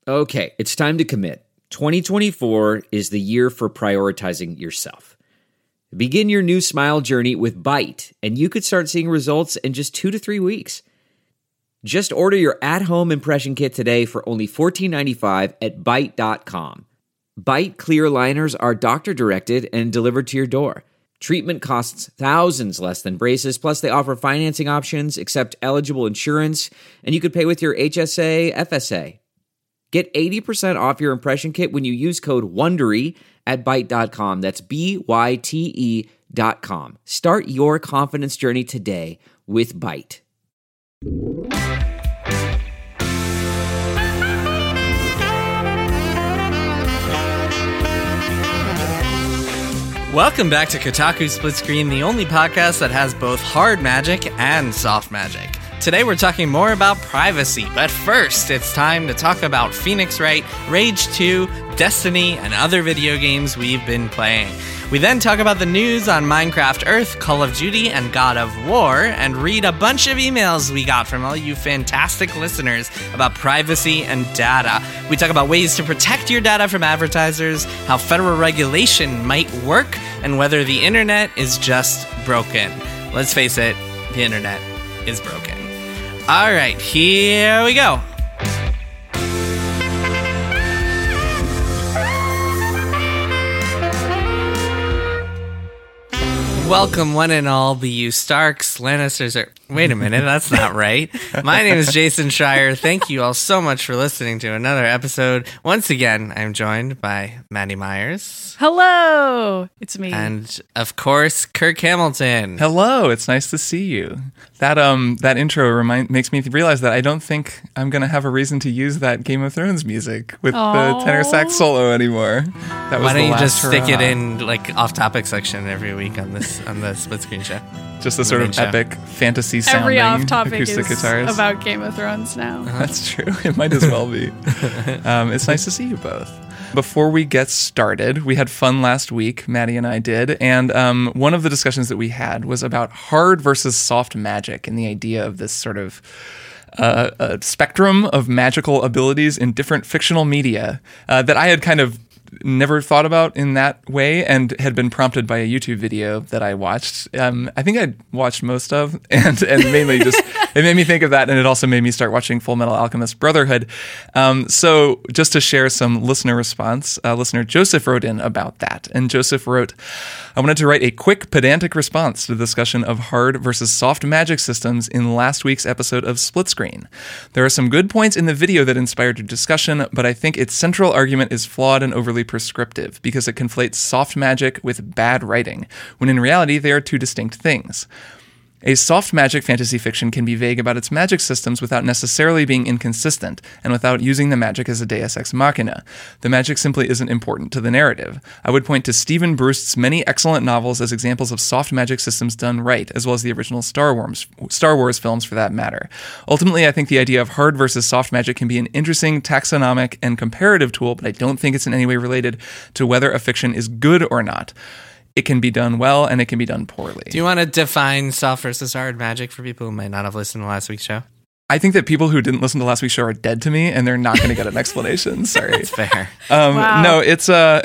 Okay, it's time to commit. 2024 is the year for prioritizing yourself. Begin your new smile journey with Byte, and you could start seeing results in just 2 to 3 weeks. Just order your at-home impression kit today for only $14.95 at Byte.com. Byte clear liners are doctor-directed and delivered to your door. Treatment costs thousands less than braces, plus they offer financing options, accept eligible insurance, and you could pay with your HSA, FSA. Get 80% off your impression kit when you use code WONDERY at Byte.com. That's BYTE.com. Start your confidence journey today with Byte. Welcome back to Kotaku Split Screen, the only podcast that has both hard magic and soft magic. Today we're talking more about privacy, but first it's time to talk about Phoenix Wright, Rage 2, Destiny, and other video games we've been playing. We then talk about the news on Minecraft Earth, Call of Duty, and God of War, and read a bunch of emails we got from all you fantastic listeners about privacy and data. We talk about ways to protect your data from advertisers, how federal regulation might work, and whether the internet is just broken. Let's face it, the internet is broken. All right, here we go. Welcome, one and all, be you Starks, Lannisters, wait a minute, that's not right. My name is Jason Schreier. Thank you all so much for listening to another episode. Once again, I'm joined by Maddie Myers. Hello, it's me. And, of course, Kirk Hamilton. Hello, it's nice to see you. That intro makes me realize that I don't think I'm going to have a reason to use that Game of Thrones music with the tenor sax solo anymore. That was Why don't you last just stick hurrah. it in, like, off-topic section every week on the Split Screen show? Just a sort of epic fantasy sounding Every off-topic acoustic is guitars. about Game of Thrones now. That's true. It might as well be. It's nice to see you both. Before we get started, we had fun last week, Maddie and I did, and one of the discussions that we had was about hard versus soft magic and the idea of this sort of a spectrum of magical abilities in different fictional media that I had kind of never thought about in that way and had been prompted by a YouTube video that I watched. I think I watched most of and mainly just it made me think of that, and it also made me start watching Full Metal Alchemist Brotherhood. So just to share some listener response, listener Joseph wrote in about that, and Joseph wrote, I wanted to write a quick pedantic response to the discussion of hard versus soft magic systems in last week's episode of Split Screen. There are some good points in the video that inspired your discussion, but I think its central argument is flawed and overly prescriptive because it conflates soft magic with bad writing, when in reality they are two distinct things. A soft magic fantasy fiction can be vague about its magic systems without necessarily being inconsistent, and without using the magic as a deus ex machina. The magic simply isn't important to the narrative. I would point to Stephen Brust's many excellent novels as examples of soft magic systems done right, as well as the original Star Wars films for that matter. Ultimately, I think the idea of hard versus soft magic can be an interesting taxonomic and comparative tool, but I don't think it's in any way related to whether a fiction is good or not. It can be done well, and it can be done poorly. Do you want to define soft versus hard magic for people who might not have listened to last week's show? I think that people who didn't listen to last week's show are dead to me, and they're not going to get an explanation. Sorry. That's fair. Wow. No, it's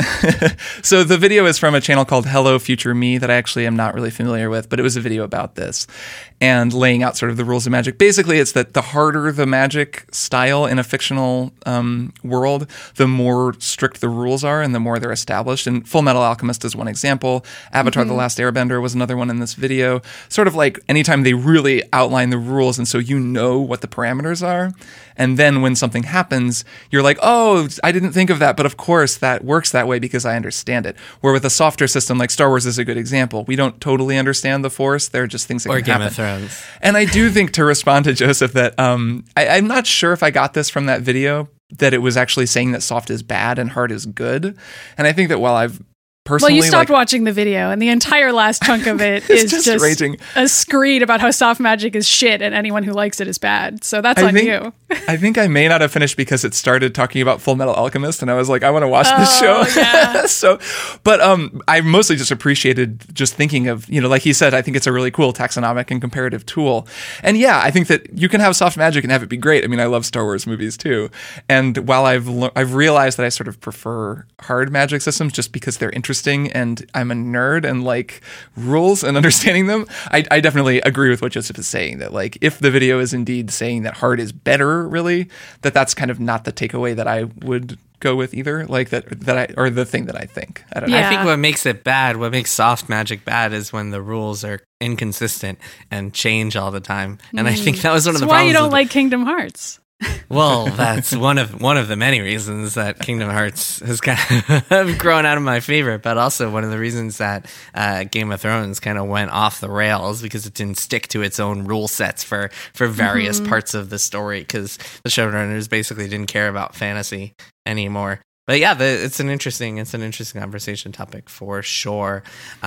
so the video is from a channel called Hello Future Me that I actually am not really familiar with, but it was a video about this and laying out sort of the rules of magic. Basically, it's that the harder the magic style in a fictional world, the more strict the rules are and the more they're established. And Full Metal Alchemist is one example. Avatar: The Last Airbender was another one in this video. Sort of like anytime they really outline the rules, and so you know what the parameters are. And then when something happens, you're like, oh, I didn't think of that. But of course, that works that way because I understand it. Where with a softer system, like Star Wars is a good example. We don't totally understand the Force. There are just things that can happen. Or Game of Thrones. And I do think, to respond to Joseph, that I'm not sure if I got this from that video, that it was actually saying that soft is bad and hard is good. And I think that while I've personally, Well, you stopped like, watching the video, and the entire last chunk of it is just raging. a screed about how soft magic is shit, and anyone who likes it is bad. So that's on you. I think I may not have finished because it started talking about Full Metal Alchemist, and I was like, I want to watch this show. Yeah. But I mostly just appreciated just thinking of, like he said, I think it's a really cool taxonomic and comparative tool. And yeah, I think that you can have soft magic and have it be great. I mean, I love Star Wars movies too. And while I've realized that I sort of prefer hard magic systems just because they're interesting and I'm a nerd and like rules and understanding them, I definitely agree with what Joseph is saying, that like if the video is indeed saying that hard is better, really, that's kind of not the takeaway that I would go with either, like or the thing that I think. I don't know. I think what makes it bad, what makes soft magic bad, is when the rules are inconsistent and change all the time. And I think that was one of the That's why problems. you don't like Kingdom Hearts. Well, that's one of the many reasons that Kingdom Hearts has kind of grown out of my favorite, but also one of the reasons that Game of Thrones kind of went off the rails, because it didn't stick to its own rule sets for various parts of the story, because the showrunners basically didn't care about fantasy anymore. But yeah, it's an interesting conversation topic for sure.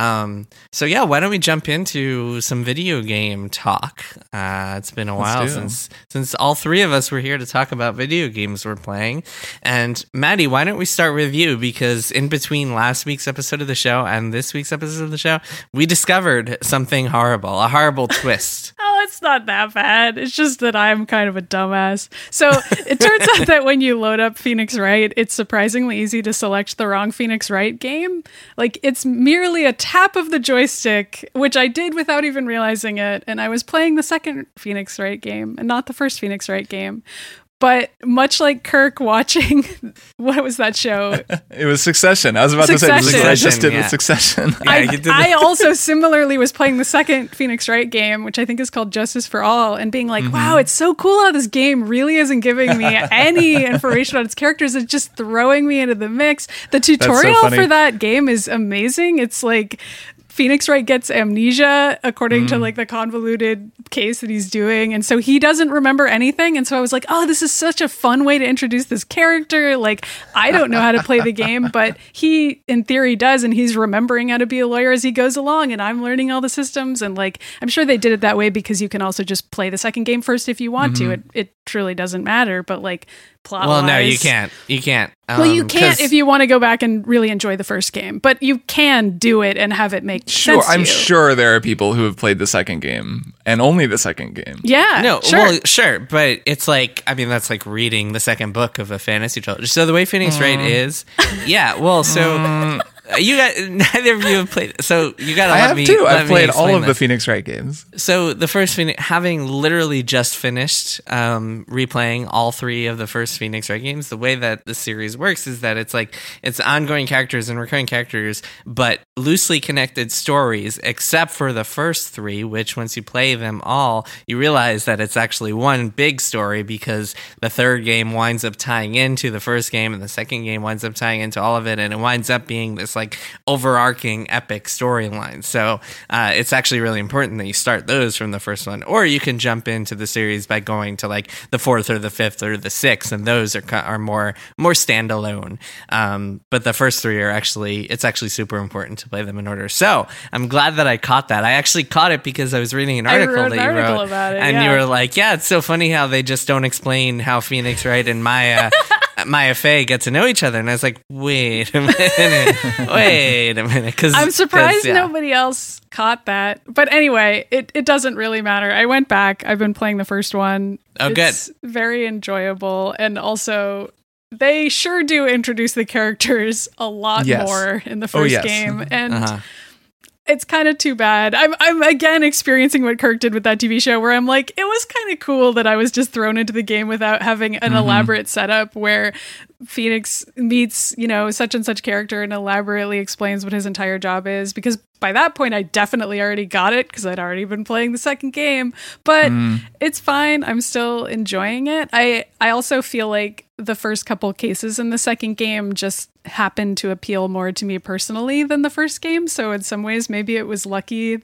So yeah, why don't we jump into some video game talk? It's been a while since all three of us were here to talk about video games we're playing. And Maddie, why don't we start with you? Because in between last week's episode of the show and this week's episode of the show, we discovered something horrible, a horrible twist. Oh, it's not that bad. It's just that I'm kind of a dumbass. So it turns out that when you load up Phoenix Wright, it's surprisingly easy to select the wrong Phoenix Wright game. Like, it's merely a tap of the joystick, which I did without even realizing it. And I was playing the second Phoenix Wright game and not the first Phoenix Wright game. But much like Kirk watching, what was that show? It was Succession. I was about to say this is what I just did with Succession. I also similarly was playing the second Phoenix Wright game, which I think is called Justice for All, and being like, wow, it's so cool how this game really isn't giving me any information on its characters. It's just throwing me into the mix. The tutorial for that game is amazing. It's like Phoenix Wright gets amnesia according to like the convoluted case that he's doing. And so he doesn't remember anything. And so I was like, oh, this is such a fun way to introduce this character. Like, I don't know how to play the game, but he in theory does. And he's remembering how to be a lawyer as he goes along. And I'm learning all the systems. And like, I'm sure they did it that way because you can also just play the second game first if you want to. It truly doesn't matter. But like, plot-wise, no, you can't. You can't. Well, you can't if you want to go back and really enjoy the first game, but you can do it and have it make sense to I'm you. sure there are people who have played the second game and only the second game. Yeah, no, sure. well, sure, but it's like, I mean, that's like reading the second book of a fantasy trilogy. So the way Phoenix Wright is, yeah, well, so you got, neither of you have played, so you got to let me. I have too. I've played all of the Phoenix Wright games. So the first Phoenix, having literally just finished replaying all three of the first Phoenix Wright games, the way that the series works is that it's like, it's ongoing characters and recurring characters, but loosely connected stories, except for the first three, which once you play them all, you realize that it's actually one big story, because the third game winds up tying into the first game and the second game winds up tying into all of it, and it winds up being this like overarching epic storyline. So it's actually really important that you start those from the first one, or you can jump into the series by going to like the fourth or the fifth or the sixth, and those are more standalone. But the first three are it's actually super important to play them in order. So I'm glad that I caught that. I actually caught it because I was reading an article that you wrote about it, and you were like, yeah, it's so funny how they just don't explain how Phoenix Wright and Maya Fey get to know each other. And I was like, wait a minute. Because I'm surprised nobody else caught that. But anyway, it doesn't really matter. I went back. I've been playing the first one. Oh, it's very enjoyable. And also, they sure do introduce the characters a lot more in the first game. And it's kind of too bad. I'm again experiencing what Kirk did with that TV show, where I'm like, it was kind of cool that I was just thrown into the game without having an elaborate setup where Phoenix meets, such and such character and elaborately explains what his entire job is. Because by that point, I definitely already got it because I'd already been playing the second game. But it's fine. I'm still enjoying it. I also feel like the first couple cases in the second game just happened to appeal more to me personally than the first game. So in some ways, maybe it was lucky that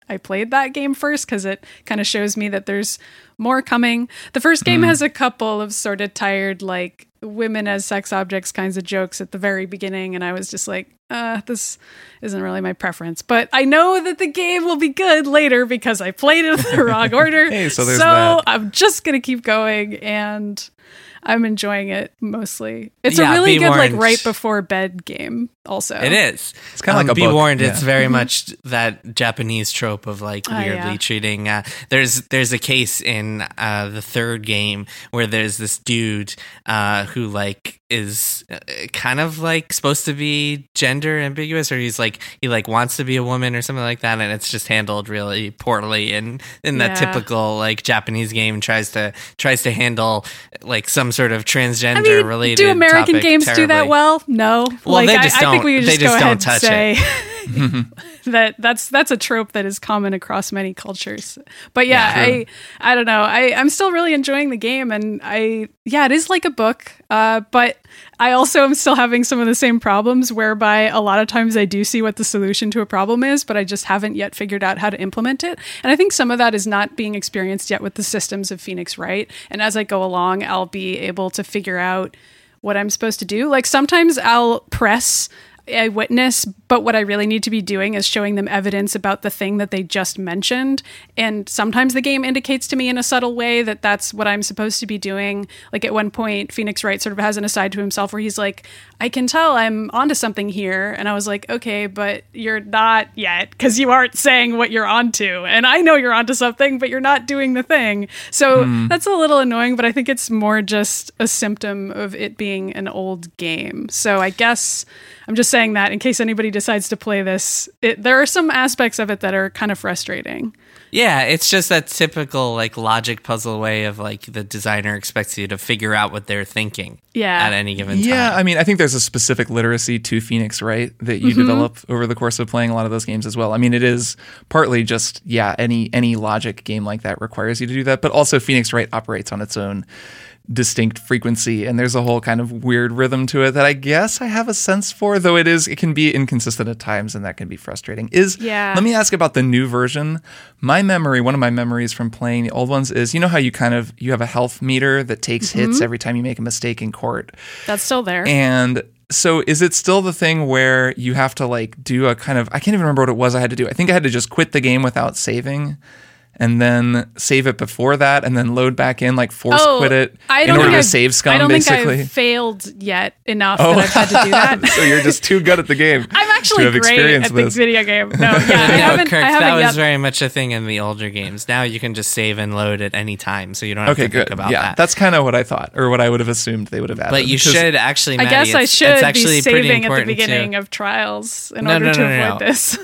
I played that game first, because it kind of shows me that there's more coming. The first game has a couple of sort of tired, like, women as sex objects kinds of jokes at the very beginning, and I was just like, this isn't really my preference. But I know that the game will be good later because I played it in the wrong order. Hey, so there's that. I'm just going to keep going, and I'm enjoying it mostly. It's a really good, like, right before bed game also. It is. It's kind of like a Be book. warned, Yeah. it's very much that Japanese trope of, like, weirdly treating. There's a case in the third game where there's this dude who, like, is kind of, like, supposed to be gender ambiguous, or he wants to be a woman or something like that, and it's just handled really poorly. And in that typical, like, Japanese game tries to handle, like, some sort of transgender related. Do American games do that terribly. well? No. Well, like, they just I think we don't- just they just go ahead don't touch and say that's a trope that is common across many cultures. But I don't know. I'm still really enjoying the game, and it is like a book. But I also am still having some of the same problems, whereby a lot of times I do see what the solution to a problem is, but I just haven't yet figured out how to implement it. And I think some of that is not being experienced yet with the systems of Phoenix Wright. And as I go along, I'll be able to figure out what I'm supposed to do. Like, sometimes I'll press a witness, but what I really need to be doing is showing them evidence about the thing that they just mentioned. And sometimes the game indicates to me in a subtle way that that's what I'm supposed to be doing. Like, at one point, Phoenix Wright sort of has an aside to himself where he's like, I can tell I'm onto something here. And I was like, okay, but you're not yet, because you aren't saying what you're onto. And I know you're onto something, but you're not doing the thing. So that's a little annoying, but I think it's more just a symptom of it being an old game. So I guess I'm just saying that in case anybody decides to play this, there are some aspects of it that are kind of frustrating. Yeah, it's just that typical, like, logic puzzle way of, like, the designer expects you to figure out what they're thinking at any given time. Yeah, I mean, I think there's a specific literacy to Phoenix Wright that you develop over the course of playing a lot of those games as well. I mean, it is partly just, any logic game like that requires you to do that, but also Phoenix Wright operates on its own distinct frequency, and there's a whole kind of weird rhythm to it that I guess I have a sense for, though it can be inconsistent at times, and that can be frustrating. Let me ask about the new version. One of my memories from playing the old ones is, you know how you have a health meter that takes hits every time you make a mistake in court? That's still there. And so is it still the thing where you have to, like, do a kind of, I can't even remember what it was I had to do. I think I had to just quit the game without saving, and then save it before that, and then load back in, like, quit it in order to save scum, basically. I don't think I've failed yet enough that I've had to do that. So you're just too good at the game. I'm actually great at the video game. No, I haven't that was yet. very much a thing in the older games. Now you can just save and load at any time, so you don't have to think about that. That's kind of what I thought, or what I would have assumed they would have added. But you should actually, Maddie, I guess I should actually be saving at the beginning beginning of trials in order to avoid this.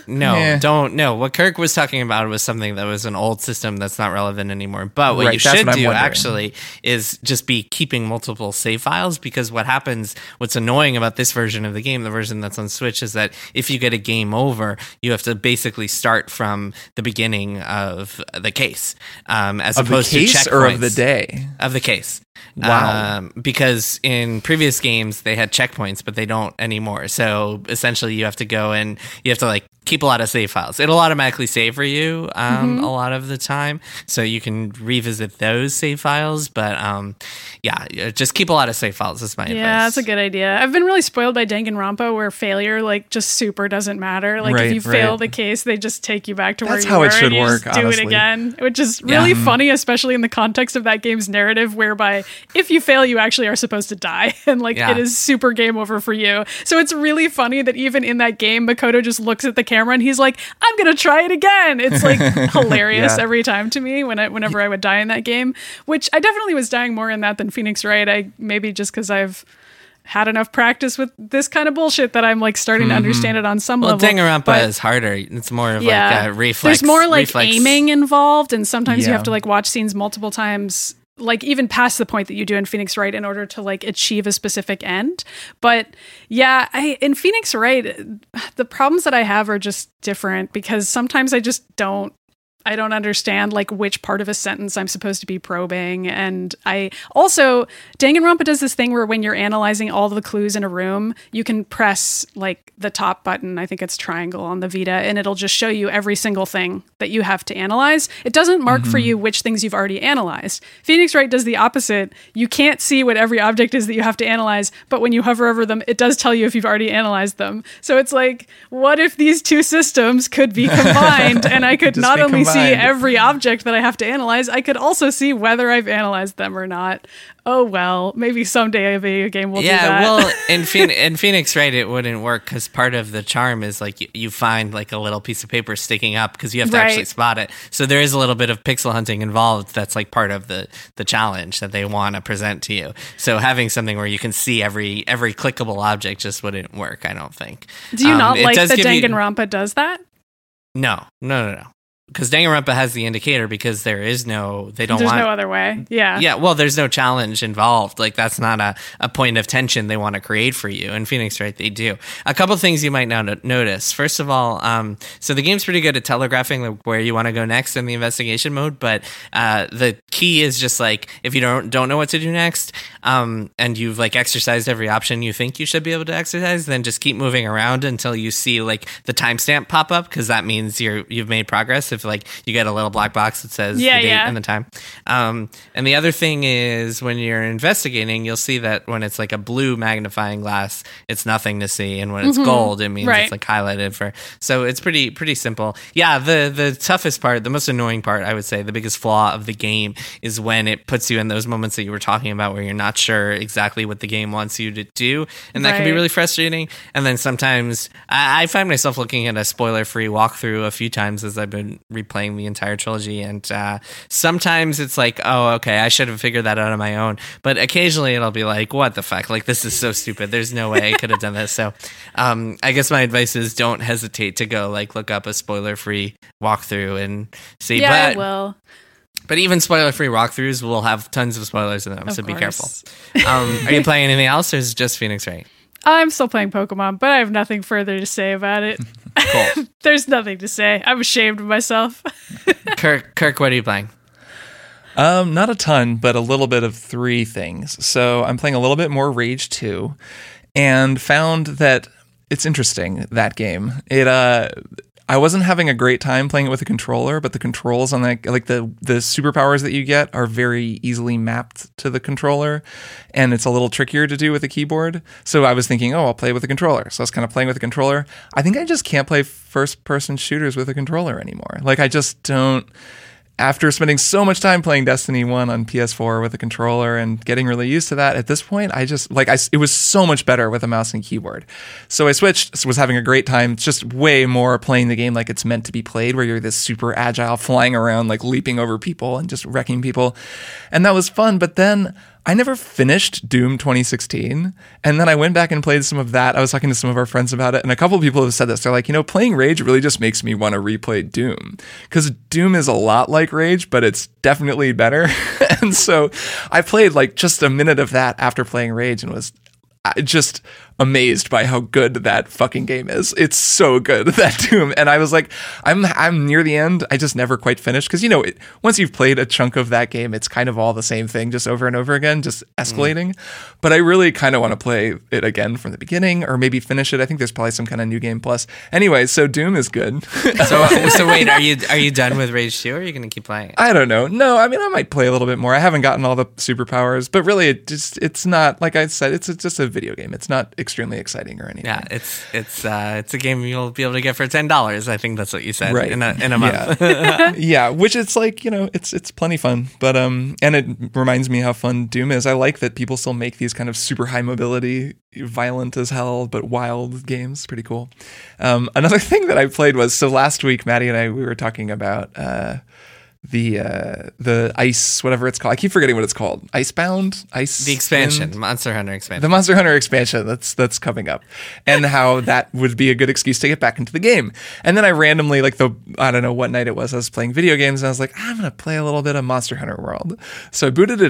No. What Kirk was talking about was something that was an old system that's not relevant anymore. But what you should do actually is just be keeping multiple save files, because what's annoying about this version of the game, the version that's on Switch, is that if you get a game over, you have to basically start from the beginning of the case, as opposed to checkpoints. Or of the day? Of the case. Wow. Because in previous games they had checkpoints, but they don't anymore. So essentially you have to go and you have to, like, keep a lot of save files. It'll automatically save for you a lot of the time, so you can revisit those save files. But just keep a lot of save files. That's my advice. Yeah, that's a good idea. I've been really spoiled by Danganronpa, where failure, like, just super doesn't matter. Like, if you fail the case, they just take you back to where you were. That's how it should and you work, just do honestly. it again, which is really funny, especially in the context of that game's narrative, whereby if you fail, you actually are supposed to die, and it is super game over for you. So it's really funny that even in that game, Makoto just looks at the camera and he's like, I'm gonna try it again. It's like hilarious every time to me whenever I would die in that game, which I definitely was dying more in that than Phoenix Wright. Maybe just because I've had enough practice with this kind of bullshit that I'm, like, starting to understand it on some level. Danganronpa is harder. It's more of like a reflex. There's more aiming involved, and sometimes you have to, like, watch scenes multiple times, like, even past the point that you do in Phoenix Wright, in order to, like, achieve a specific end. But in Phoenix Wright, the problems that I have are just different, because sometimes I just don't I don't understand like which part of a sentence I'm supposed to be probing. And I also, Danganronpa does this thing where when you're analyzing all the clues in a room, you can press like the top button, I think it's triangle on the Vita, and it'll just show you every single thing that you have to analyze. It doesn't mark for you which things you've already analyzed. Phoenix Wright does the opposite. You can't see what every object is that you have to analyze, but when you hover over them, it does tell you if you've already analyzed them. So it's like, what if these two systems could be combined and I could not only see every object that I have to analyze, I could also see whether I've analyzed them or not. Oh, well, maybe someday a video game will do that. Yeah, well, in Phoenix Wright, it wouldn't work because part of the charm is like you find like a little piece of paper sticking up because you have to actually spot it. So there is a little bit of pixel hunting involved. That's like part of the challenge that they want to present to you. So having something where you can see every clickable object just wouldn't work, I don't think. Do you not like that Danganronpa does that? No. Because Danganronpa has the indicator because there's no other way. Yeah, well, there's no challenge involved. Like, that's not a point of tension they want to create for you. In Phoenix Wright, they do. A couple things you might notice. First of all, so the game's pretty good at telegraphing where you want to go next in the investigation mode, but the key is just like, if you don't know what to do next, and you've like exercised every option you think you should be able to exercise, then just keep moving around until you see like the timestamp pop up, because that means you've made progress. If like you get a little black box that says the date and the time. And the other thing is when you're investigating, you'll see that when it's like a blue magnifying glass, it's nothing to see, and when it's gold, it means it's like highlighted for. So it's pretty simple. Yeah, the toughest part, the most annoying part, I would say, the biggest flaw of the game is when it puts you in those moments that you were talking about where you're not sure exactly what the game wants you to do, and that can be really frustrating. And then sometimes I find myself looking at a spoiler-free walkthrough a few times as I've been replaying the entire trilogy, and sometimes it's like, oh, okay, I should have figured that out on my own, but occasionally it'll be like, what the fuck, like, this is so stupid, there's no way I could have done this. So I guess my advice is don't hesitate to go like look up a spoiler-free walkthrough and see. I will. But even spoiler-free walkthroughs will have tons of spoilers in them, so be careful. Are you playing anything else, or is it just Phoenix Wright? I'm still playing Pokemon, but I have nothing further to say about it. Cool. There's nothing to say. I'm ashamed of myself. Kirk, what are you playing? Not a ton, but a little bit of three things. So I'm playing a little bit more Rage 2, and found that it's interesting, that game. I wasn't having a great time playing it with a controller, but the controls on that, like the superpowers that you get, are very easily mapped to the controller, and it's a little trickier to do with a keyboard. So I was thinking, I'll play with a controller. So I was kind of playing with a controller. I think I just can't play first-person shooters with a controller anymore. Like, I just don't. After spending so much time playing Destiny 1 on PS4 with a controller and getting really used to that, at this point, it was so much better with a mouse and keyboard. So I switched, was having a great time. It's just way more playing the game like it's meant to be played, where you're this super agile, flying around, like leaping over people and just wrecking people. And that was fun. But then I never finished Doom 2016. And then I went back and played some of that. I was talking to some of our friends about it, and a couple of people have said this. They're like, playing Rage really just makes me want to replay Doom, because Doom is a lot like Rage, but it's definitely better. And so I played like just a minute of that after playing Rage and was just amazed by how good that fucking game is. It's so good, that Doom. And I was like, I'm near the end. I just never quite finished, because once you've played a chunk of that game, it's kind of all the same thing, just over and over again, just escalating. But I really kind of want to play it again from the beginning, or maybe finish it. I think there's probably some kind of new game plus. Anyway, so Doom is good. So wait, are you done with Rage 2, or are you going to keep playing it? I don't know. No, I mean, I might play a little bit more. I haven't gotten all the superpowers, but really it's not, like I said, it's just a video game. It's not extremely exciting or anything. Yeah, it's a game you'll be able to get for $10. I think that's what you said, right, in a month. Yeah, which it's like, it's plenty fun. But and it reminds me how fun Doom is. I like that people still make these kind of super high mobility, violent as hell but wild games. Pretty cool. Another thing that I played was, so last week Maddie and I, we were talking about the ice, whatever it's called. I keep forgetting what it's called. Icebound? The expansion, Monster Hunter expansion. The Monster Hunter expansion that's coming up, and how that would be a good excuse to get back into the game. And then I randomly, I don't know what night it was, I was playing video games, and I was like, I'm gonna play a little bit of Monster Hunter World. So I booted it up,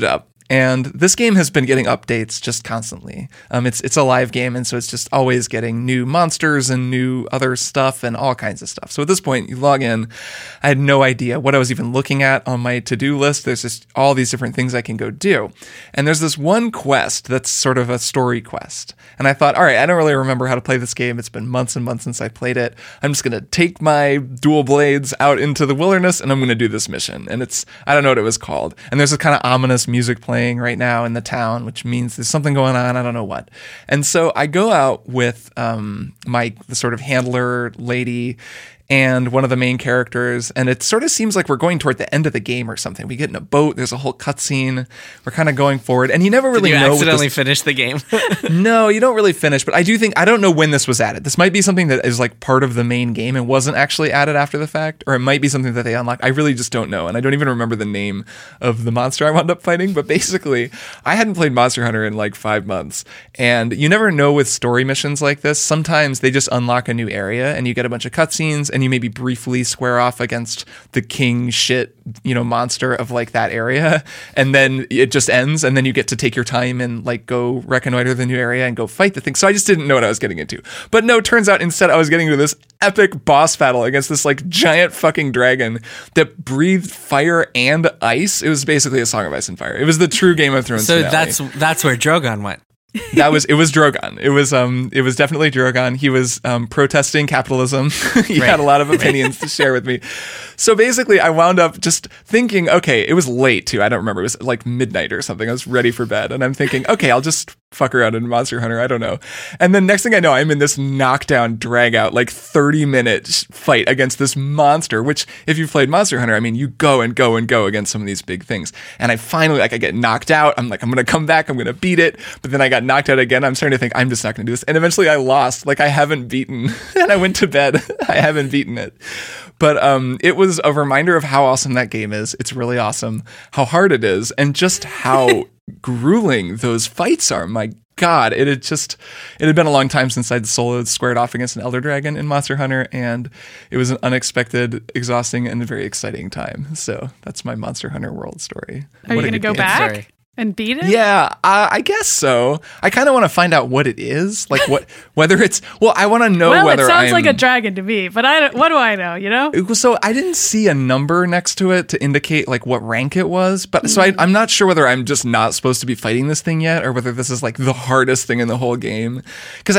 And this game has been getting updates just constantly. It's a live game, and so it's just always getting new monsters and new other stuff and all kinds of stuff. So at this point, you log in. I had no idea what I was even looking at on my to-do list. There's just all these different things I can go do. And there's this one quest that's sort of a story quest. And I thought, all right, I don't really remember how to play this game. It's been months and months since I played it. I'm just going to take my dual blades out into the wilderness, and I'm going to do this mission. And I don't know what it was called. And there's a kind of ominous music playing right now in the town, which means there's something going on. I don't know what. And so I go out with the sort of handler lady and one of the main characters, and it sort of seems like we're going toward the end of the game or something. We get in a boat, there's a whole cutscene, we're kind of going forward, and you never really know. Did you accidentally finish the game? No, you don't really finish, but I don't know when this was added. This might be something that is like part of the main game and wasn't actually added after the fact, or it might be something that they unlocked. I really just don't know, and I don't even remember the name of the monster I wound up fighting, but basically, I hadn't played Monster Hunter in like 5 months, and you never know with story missions like this. Sometimes they just unlock a new area, and you get a bunch of cutscenes, and you maybe briefly square off against the king shit, monster of like that area, and then it just ends, and then you get to take your time and like go reconnoiter the new area and go fight the thing. So I just didn't know what I was getting into. But no, turns out instead I was getting into this epic boss battle against this like giant fucking dragon that breathed fire and ice. It was basically a Song of Ice and Fire. It was the true Game of Thrones So finale. that's where Drogon went. It was Drogon. It was definitely Drogon. He was protesting capitalism. He had a lot of opinions to share with me. So basically, I wound up just thinking, okay, it was late too. I don't remember. It was like midnight or something. I was ready for bed, and I'm thinking, okay, I'll just fuck around in Monster Hunter. I don't know. And then next thing I know, I'm in this knockdown, drag out, like 30-minute fight against this monster. Which, if you've played Monster Hunter, I mean, you go and go and go against some of these big things. And I finally, I get knocked out. I'm like, I'm gonna come back. I'm gonna beat it. But then I got knocked out again. I'm starting to think I'm just not gonna do this. And eventually, I lost. Like I haven't beaten. And I went to bed. I haven't beaten it. But it was a reminder of how awesome that game is. It's really awesome. How hard it is, and just how grueling those fights are. My God, it had been a long time since I'd soloed squared off against an Elder Dragon in Monster Hunter, and it was an unexpected, exhausting, and very exciting time. So that's my Monster Hunter world story. Are you going to go back Sorry. and beat it? Yeah, I guess so. I kind of want to find out what it is, like whether it's. Well, I want to know whether it sounds like a dragon to me, but what do I know? So I didn't see a number next to it to indicate like what rank it was, but so I'm not sure whether I'm just not supposed to be fighting this thing yet, or whether this is like the hardest thing in the whole game. Because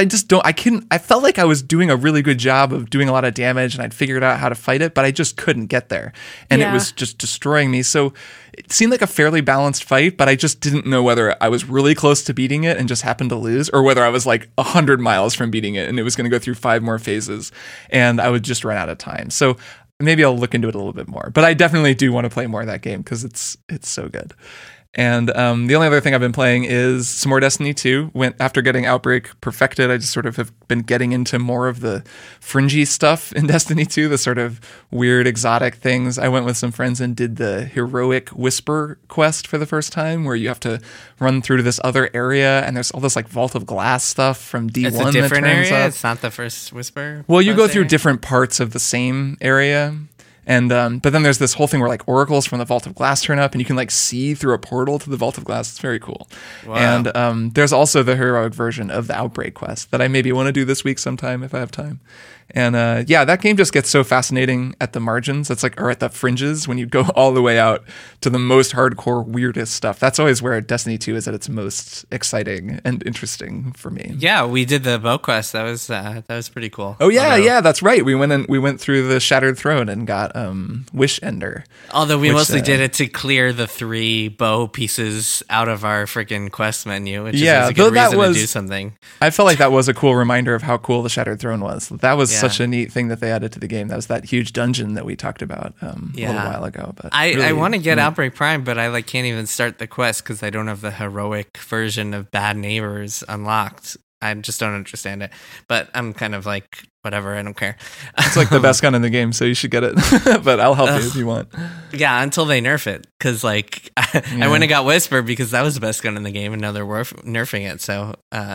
I felt like I was doing a really good job of doing a lot of damage, and I'd figured out how to fight it, but I just couldn't get there, and it was just destroying me. So it seemed like a fairly balanced fight, but I just didn't know whether I was really close to beating it and just happened to lose, or whether I was like 100 miles from beating it and it was going to go through 5 more phases and I would just run out of time. So maybe I'll look into it a little bit more, but I definitely do want to play more of that game because it's so good. And the only other thing I've been playing is some more Destiny 2. After getting Outbreak perfected, I just sort of have been getting into more of the fringy stuff in Destiny 2, the sort of weird, exotic things. I went with some friends and did the Heroic Whisper quest for the first time, where you have to run through to this other area, and there's all this like Vault of Glass stuff from D1. It's a different that turns area? up. It's not the first Whisper? Well, you go through area? different parts of the same area. And but then there's this whole thing where like oracles from the Vault of Glass turn up, and you can like see through a portal to the Vault of Glass. It's very cool. Wow. And there's also the heroic version of the Outbreak quest that I maybe want to do this week sometime if I have time. And that game just gets so fascinating at the margins. It's like, or at the fringes, when you go all the way out to the most hardcore, weirdest stuff. That's always where Destiny 2 is at its most exciting and interesting for me. Yeah, we did the bow quest. That was pretty cool. Oh yeah, that's right. We went through the Shattered Throne and got Wish Ender. Although we mostly did it to clear the 3 bow pieces out of our freaking quest menu, which is a good reason to do something. I felt like that was a cool reminder of how cool the Shattered Throne was. That was such a neat thing that they added to the game. That was that huge dungeon that we talked about a little while ago. But I want to get Outbreak Prime, but I can't even start the quest because I don't have the heroic version of Bad Neighbors unlocked. I just don't understand it. But I'm kind of like, whatever, I don't care. It's like the best gun in the game, so you should get it. But I'll help you if you want. Yeah, until they nerf it. Because I went and got Whisper because that was the best gun in the game, and now they're nerfing it. So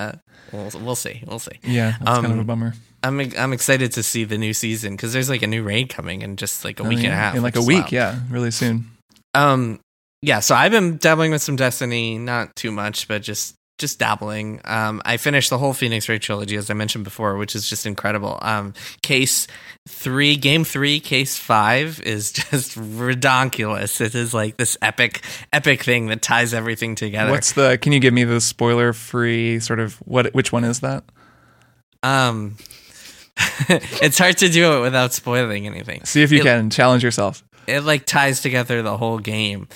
we'll see. Yeah, that's kind of a bummer. I'm excited to see the new season because there's like a new raid coming in just like a week and a half. In like a week, really soon. Yeah, so I've been dabbling with some Destiny, not too much, but just dabbling. I finished the whole Phoenix Wright trilogy, as I mentioned before, which is just incredible. Case 3, Game 3, Case 5 is just redonkulous. It is like this epic thing that ties everything together. Can you give me the spoiler-free sort of, which one is that? It's hard to do it without spoiling anything. See if you can. Challenge yourself. It like ties together the whole game.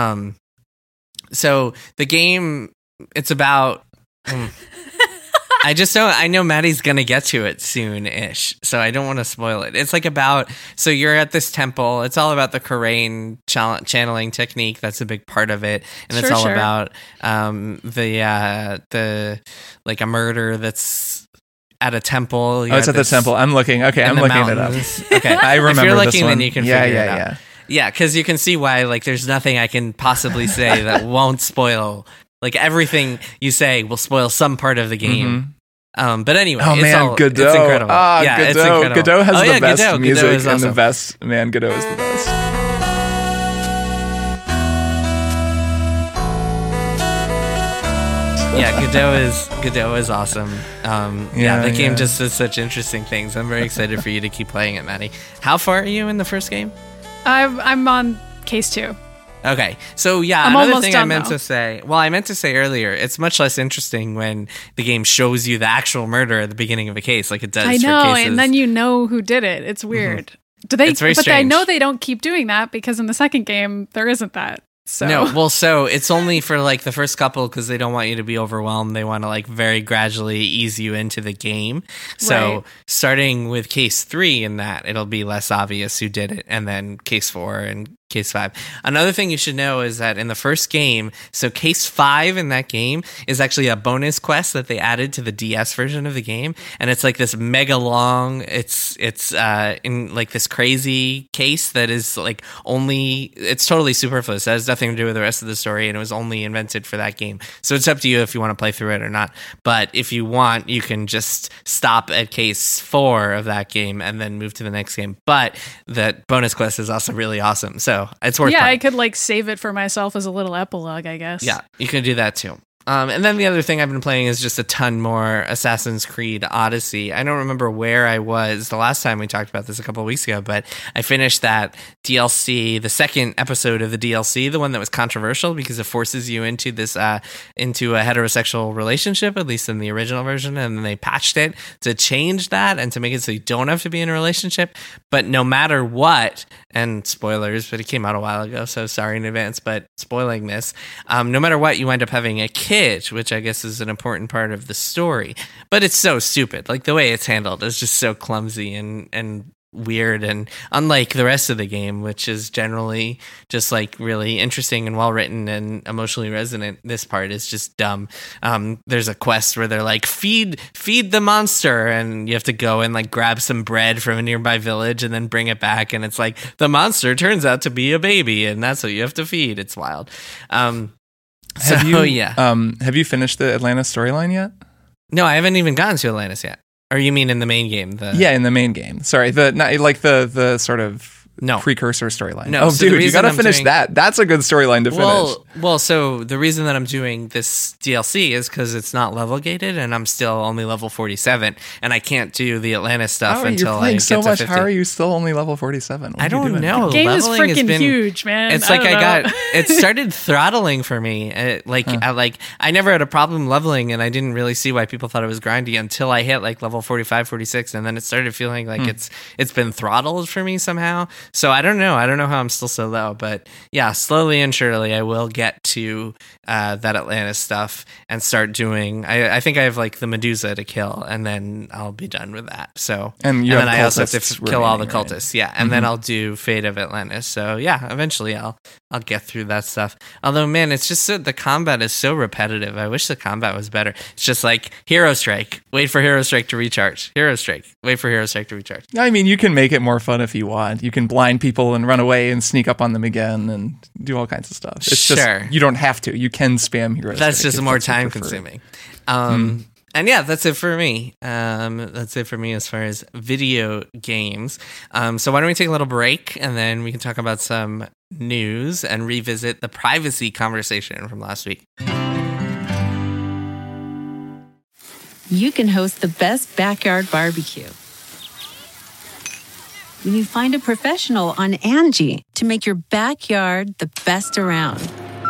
So the game, it's about... I just don't... I know Maddie's going to get to it soon-ish, so I don't want to spoil it. It's like about... So you're at this temple. It's all about the Kurain channeling technique. That's a big part of it. And it's all about the like a murder that's at a temple. It's at the temple. I'm looking. Okay, I'm looking it up. Okay, I remember if you're looking, this one. Then you can figure it out. Yeah, because you can see why. Like, there's nothing I can possibly say that won't spoil. Like, everything you say will spoil some part of the game. But anyway, Godot. It's incredible. Godot. It's incredible. Godot has the best music Godot is and awesome. the best. Man, Godot is the best. Yeah, Godot is awesome. The game just does such interesting things. I'm very excited for you to keep playing it, Maddie. How far are you in the first game? I'm on Case 2. Okay, so I'm another almost thing done, I meant though. to say. Well, I meant to say earlier, it's much less interesting when the game shows you the actual murder at the beginning of a case, like it does. I know, for cases. and then you know who did it. It's weird. Do they? It's very but I strange. know they don't keep doing that because in the second game there isn't that. So. No, well, so it's only for like the first couple because they don't want you to be overwhelmed. They want to like very gradually ease you into the game. So Right. starting with Case 3 in that, it'll be less obvious who did it, and then Case 4 and Case 5. Another thing you should know is that in the first game, so Case 5 in that game is actually a bonus quest that they added to the DS version of the game, and it's like this mega long. It's in like this crazy case that is like it's totally superfluous. It has nothing to do with the rest of the story, and it was only invented for that game. So it's up to you if you want to play through it or not. But if you want, you can just stop at Case 4 of that game and then move to the next game. But that bonus quest is also really awesome. So it's worth Yeah, playing. I could like save it for myself as a little epilogue, I guess. Yeah, you can do that too. And then the other thing I've been playing is just a ton more Assassin's Creed Odyssey. I don't remember where I was the last time we talked about this a couple of weeks ago, but I finished that DLC, the second episode of the DLC, the one that was controversial because it forces you into this into a heterosexual relationship, at least in the original version, and then they patched it to change that and to make it so you don't have to be in a relationship. But no matter what, and spoilers, but it came out a while ago, so sorry in advance, but spoiling this, no matter what, you wind up having a kid, which I guess is an important part of the story. But it's so stupid. Like, the way it's handled is just so clumsy and weird, and unlike the rest of the game, which is generally just like really interesting and well written and emotionally resonant, this part is just dumb. There's a quest where they're like, feed the monster, and you have to go and like grab some bread from a nearby village and then bring it back, and it's like the monster turns out to be a baby, and that's what you have to feed. It's wild. Have you finished the Atlantis storyline yet? No, I haven't even gotten to Atlantis yet. Or you mean in the main game? Yeah, in the main game. Sorry, the sort of precursor storyline. No, oh, so dude, you got to finish that. That's a good storyline to finish. Well, so the reason that I'm doing this DLC is because it's not level gated, and I'm still only level 47, and I can't do the Atlantis stuff until you're playing I get so to much. 50. How are you still only level 47? I don't know. The game is Leveling has freaking been huge, man. It's like I don't know. it started throttling for me. I never had a problem leveling, and I didn't really see why people thought it was grindy until I hit like level 45, 46, and then it started feeling like it's been throttled for me somehow. So I don't know. I don't know how I'm still so low, but yeah, slowly and surely I will get to that Atlantis stuff and start doing. I think I have like the Medusa to kill, and then I'll be done with that. So and then I also have to kill all the right? cultists. Yeah, and then I'll do Fate of Atlantis. So yeah, eventually I'll get through that stuff. Although, man, it's just the combat is so repetitive. I wish the combat was better. It's just like Hero Strike. Wait for Hero Strike to recharge. Hero Strike. Wait for Hero Strike to recharge. I mean, you can make it more fun if you want. You can blind people and run away and sneak up on them again and do all kinds of stuff. It's just, you don't have to. You can spam Hero Strike. That's just more time consuming. And yeah, that's it for me. That's it for me as far as video games. So why don't we take a little break, and then we can talk about some news and revisit the privacy conversation from last week. You can host the best backyard barbecue when you find a professional on Angie to make your backyard the best around.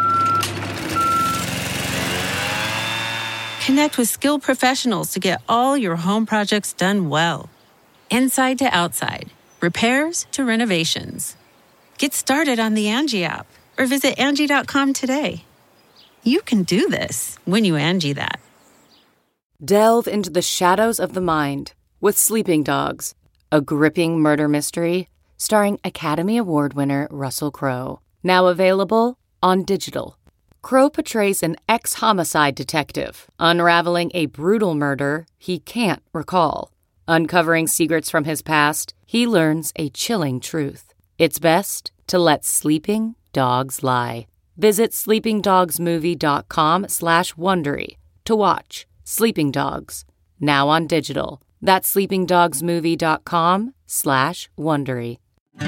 Connect with skilled professionals to get all your home projects done well. Inside to outside, repairs to renovations. Get started on the Angie app or visit Angie.com today. You can do this when you Angie that. Delve into the shadows of the mind with Sleeping Dogs, a gripping murder mystery starring Academy Award winner Russell Crowe. Now available on digital. Crowe portrays an ex-homicide detective unraveling a brutal murder he can't recall. Uncovering secrets from his past, he learns a chilling truth. It's best to let sleeping dogs lie. Visit sleepingdogsmovie.com/Wondery to watch Sleeping Dogs, now on digital. That's sleepingdogsmovie.com/Wondery.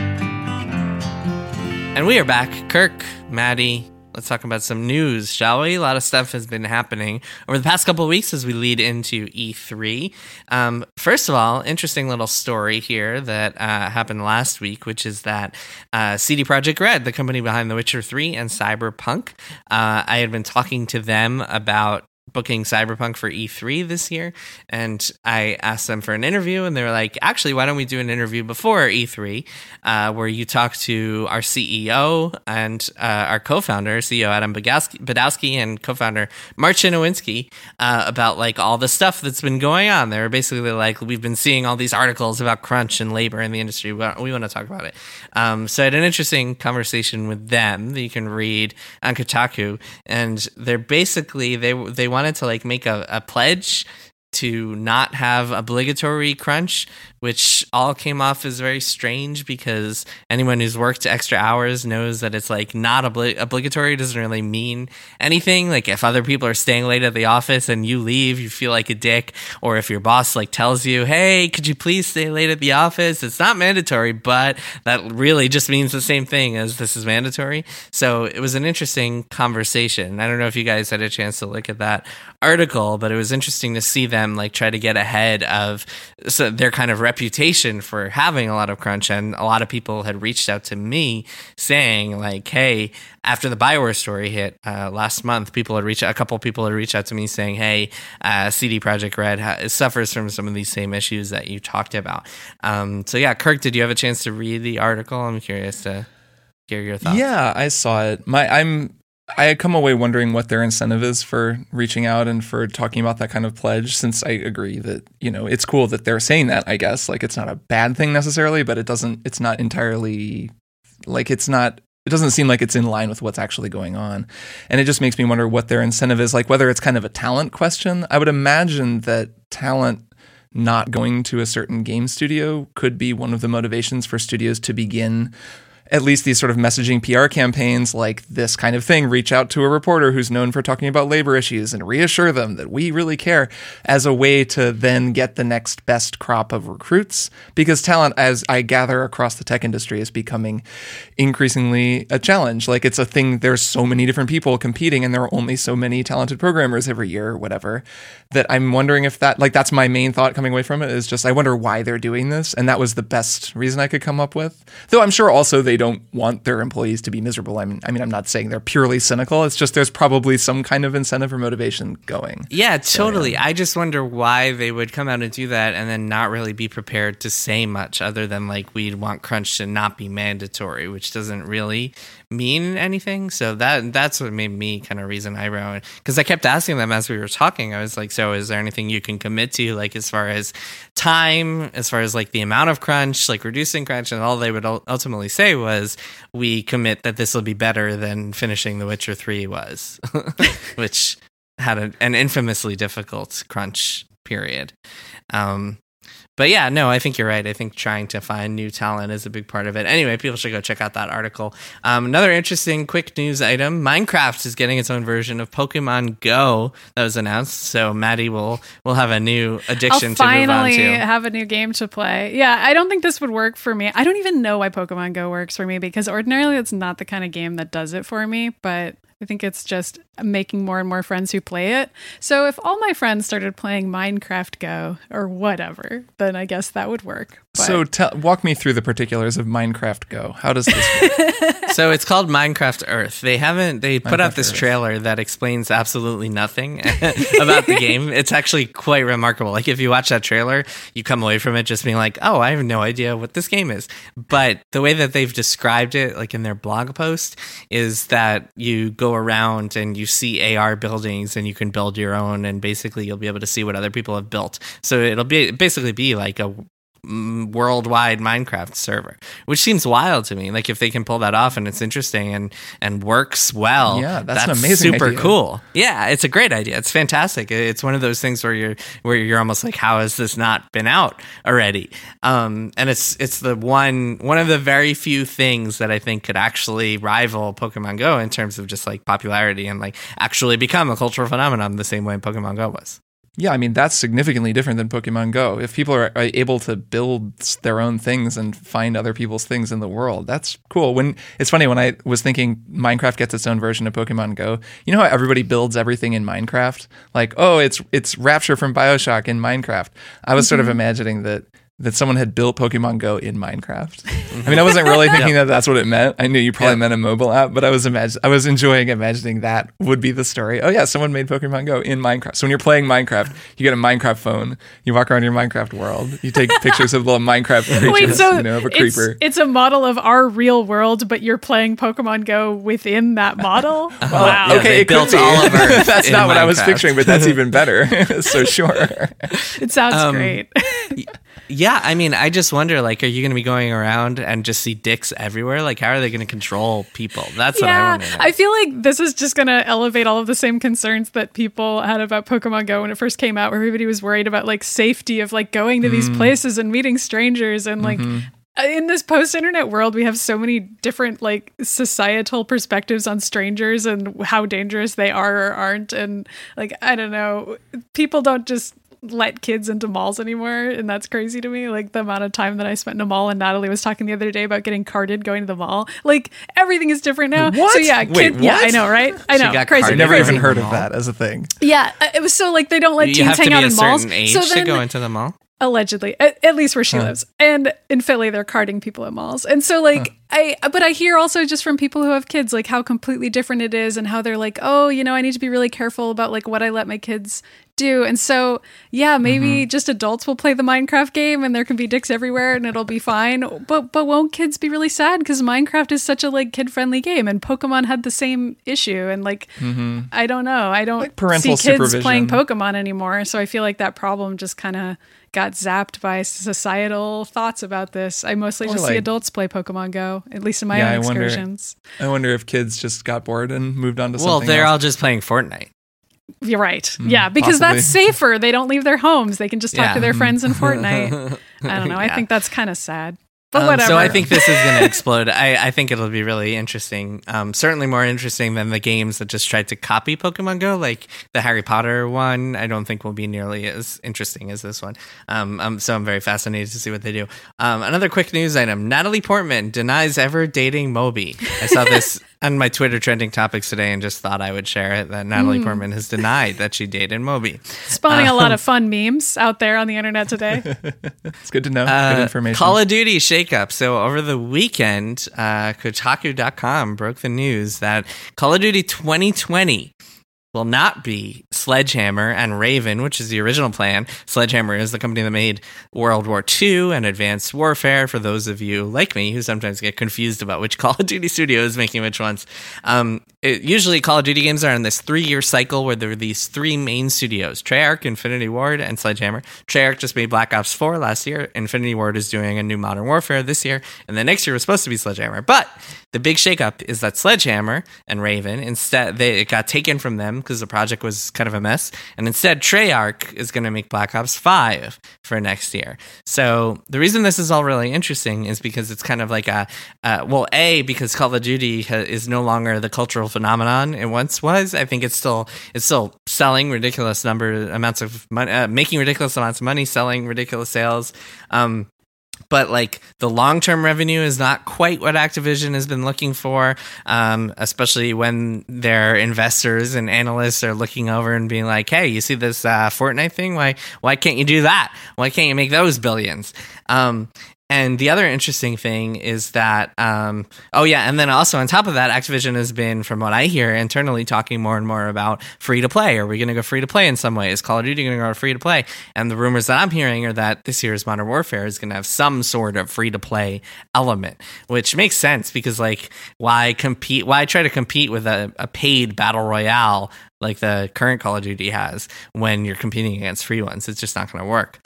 And we are back. Kirk, Maddie, let's talk about some news, shall we? A lot of stuff has been happening over the past couple of weeks as we lead into E3. First of all, interesting little story here that happened last week, which is that CD Projekt Red, the company behind The Witcher 3 and Cyberpunk, I had been talking to them about booking Cyberpunk for E3 this year, and I asked them for an interview, and they were like, actually, why don't we do an interview before E3 where you talk to our CEO and our co-founder, CEO Adam Badowski and co-founder Mark Chynowinski about like all the stuff that's been going on. They were basically like, we've been seeing all these articles about crunch and labor in the industry. We want to talk about it. So I had an interesting conversation with them that you can read on Kotaku, and they're basically, they wanted to like make a pledge to not have obligatory crunch, which all came off as very strange because anyone who's worked extra hours knows that it's like not obligatory doesn't really mean anything. Like if other people are staying late at the office and you leave, you feel like a dick. Or if your boss like tells you, hey, could you please stay late at the office? It's not mandatory, but that really just means the same thing as this is mandatory. So it was an interesting conversation. I don't know if you guys had a chance to look at that article, but it was interesting to see them like try to get ahead of their kind of reputation for having a lot of crunch. And a lot of people had reached out to me saying like, hey, after the BioWare story hit last month, a couple people had reached out to me saying, hey, CD Projekt Red suffers from some of these same issues that you talked about. So yeah, Kirk, did you have a chance to read the article? I'm curious to hear your thoughts. Yeah, I saw it. I had come away wondering what their incentive is for reaching out and for talking about that kind of pledge, since I agree that, you know, it's cool that they're saying that, I guess. Like, it's not a bad thing necessarily, but it doesn't seem like it's in line with what's actually going on. And it just makes me wonder what their incentive is, like whether it's kind of a talent question. I would imagine that talent not going to a certain game studio could be one of the motivations for studios to begin at least these sort of messaging PR campaigns like this kind of thing. Reach out to a reporter who's known for talking about labor issues and reassure them that we really care, as a way to then get the next best crop of recruits. Because talent, as I gather across the tech industry, is becoming increasingly a challenge. Like, it's a thing, there's so many different people competing and there are only so many talented programmers every year or whatever, that I'm wondering if that's my main thought coming away from it, is just, I wonder why they're doing this. And that was the best reason I could come up with. Though I'm sure also they don't want their employees to be miserable. I mean, I'm not saying they're purely cynical. It's just there's probably some kind of incentive or motivation going. Yeah, totally. I just wonder why they would come out and do that and then not really be prepared to say much other than like, we'd want crunch to not be mandatory, which doesn't really mean anything. So that's what made me kind of raise an eyebrow, because I kept asking them as we were talking. I was like, so is there anything you can commit to, like as far as time, as far as like the amount of crunch, like reducing crunch? And all they would ultimately say was, we commit that this will be better than finishing The Witcher 3 was, which had an infamously difficult crunch period. But yeah, no, I think you're right. I think trying to find new talent is a big part of it. Anyway, people should go check out that article. Another interesting quick news item, Minecraft is getting its own version of Pokemon Go that was announced. So Maddie will have a new addiction to move on to. I'll finally have a new game to play. Yeah, I don't think this would work for me. I don't even know why Pokemon Go works for me, because ordinarily it's not the kind of game that does it for me, but I think it's just making more and more friends who play it. So if all my friends started playing Minecraft Go or whatever, then I guess that would work. But So walk me through the particulars of Minecraft Go. How does this work? So it's called Minecraft Earth. They put out Minecraft this Earth. trailer that explains absolutely nothing about the game. It's actually quite remarkable. Like if you watch that trailer, you come away from it just being like, oh, I have no idea what this game is. But the way that they've described it, like in their blog post, is that you go around and you see AR buildings and you can build your own, and basically you'll be able to see what other people have built. So it'll basically be like a worldwide Minecraft server, which seems wild to me. Like if they can pull that off and it's interesting and works well, Yeah, that's an amazing super idea. cool. Yeah, it's a great idea. It's fantastic. It's one of those things where you're almost like, how has this not been out already? And it's the one of the very few things that I think could actually rival Pokemon Go in terms of just like popularity and like actually become a cultural phenomenon the same way Pokemon Go was. Yeah, I mean, that's significantly different than Pokemon Go. If people are able to build their own things and find other people's things in the world, that's cool. It's funny, when I was thinking Minecraft gets its own version of Pokemon Go, you know how everybody builds everything in Minecraft? Like, oh, it's Rapture from BioShock in Minecraft. I was sort of imagining that someone had built Pokemon Go in Minecraft. I mean, I wasn't really thinking that that's what it meant. I knew you probably meant a mobile app, but I was enjoying imagining that would be the story. Oh yeah, someone made Pokemon Go in Minecraft. So when you're playing Minecraft, you get a Minecraft phone, you walk around your Minecraft world, you take pictures of little Minecraft creatures, wait, so of a creeper. it's a model of our real world, but you're playing Pokemon Go within that model? Wow. Yeah, Okay, they it could built be. all of Earth That's in not what I was Minecraft. picturing, but that's even better. So sure. It sounds great. Yeah, I mean, I just wonder, like, are you going to be going around and just see dicks everywhere? Like, how are they going to control people? That's what I want to know. I feel like this is just going to elevate all of the same concerns that people had about Pokemon Go when it first came out, where everybody was worried about like safety of like going to these places and meeting strangers, and like in this post-internet world, we have so many different like societal perspectives on strangers and how dangerous they are or aren't, and like I don't know, people don't just let kids into malls anymore, and that's crazy to me. Like the amount of time that I spent in a mall, and Natalie was talking the other day about getting carded going to the mall. Like everything is different now. What? So yeah, Wait, yeah, what? I know, right? I know, got crazy. I've carded never going even to heard the of mall. that as a thing. Yeah, it was so like they don't let You teens have to hang be out a in malls. certain age So to then, go into the mall? allegedly, at least where she lives, and in Philly they're carding people at malls. And so like but I hear also just from people who have kids like how completely different it is, and how they're like, oh, you know, I need to be really careful about like what I let my kids do. And so yeah, maybe just adults will play the Minecraft game and there can be dicks everywhere and it'll be fine, but won't kids be really sad because Minecraft is such a like kid-friendly game, and Pokemon had the same issue, and like I don't know, I don't Like parental see kids supervision. playing Pokemon anymore, so I feel like that problem just kind of got zapped by societal thoughts about this. I mostly Or just see like- adults play Pokemon Go, at least in my Yeah, own I wonder- excursions. I wonder if kids just got bored and moved on to Well, something they're else. all just playing Fortnite. You're right. Yeah, because possibly. that's safer. They don't leave their homes. They can just talk Yeah. to their friends in Fortnite. I don't know. I Yeah. think that's kind of sad. But whatever. So I think this is going to explode. I think it'll be really interesting. Certainly more interesting than the games that just tried to copy Pokemon Go, like the Harry Potter one. I don't think will be nearly as interesting as this one. So I'm very fascinated to see what they do. Another quick news item: Natalie Portman denies ever dating Moby. I saw this on my Twitter trending topics today and just thought I would share it. That Natalie Portman has denied that she dated Moby. spawning a lot of fun memes out there on the internet today. It's good to know. Good information. Call of Duty shakeup. So over the weekend, Kotaku.com broke the news that Call of Duty 2020 will not be Sledgehammer and Raven, which is the original plan. Sledgehammer is the company that made World War II and Advanced Warfare, for those of you like me who sometimes get confused about which Call of Duty studio is making which ones. Usually Call of Duty games are in this 3-year cycle where there are these 3 main studios: Treyarch, Infinity Ward, and Sledgehammer. Treyarch just made Black Ops 4 last year. Infinity Ward is doing a new Modern Warfare this year, and then next year was supposed to be Sledgehammer. But the big shakeup is that Sledgehammer and Raven, instead, it got taken from them because the project was kind of a mess. And instead, Treyarch is going to make Black Ops 5 for next year. So the reason this is all really interesting is because it's kind of like because Call of Duty is no longer the cultural phenomenon it once was. I think it's still selling ridiculous amounts of money, making ridiculous amounts of money, selling ridiculous sales. But like the long-term revenue is not quite what Activision has been looking for, especially when their investors and analysts are looking over and being like, "Hey, you see this Fortnite thing? Why can't you do that? Why can't you make those billions?" And the other interesting thing is that, and then also on top of that, Activision has been, from what I hear, internally talking more and more about free-to-play. Are we going to go free-to-play in some way? Is Call of Duty going to go free-to-play? And the rumors that I'm hearing are that this year's Modern Warfare is going to have some sort of free-to-play element, which makes sense because, like, why try to compete with a paid battle royale like the current Call of Duty has when you're competing against free ones? It's just not going to work.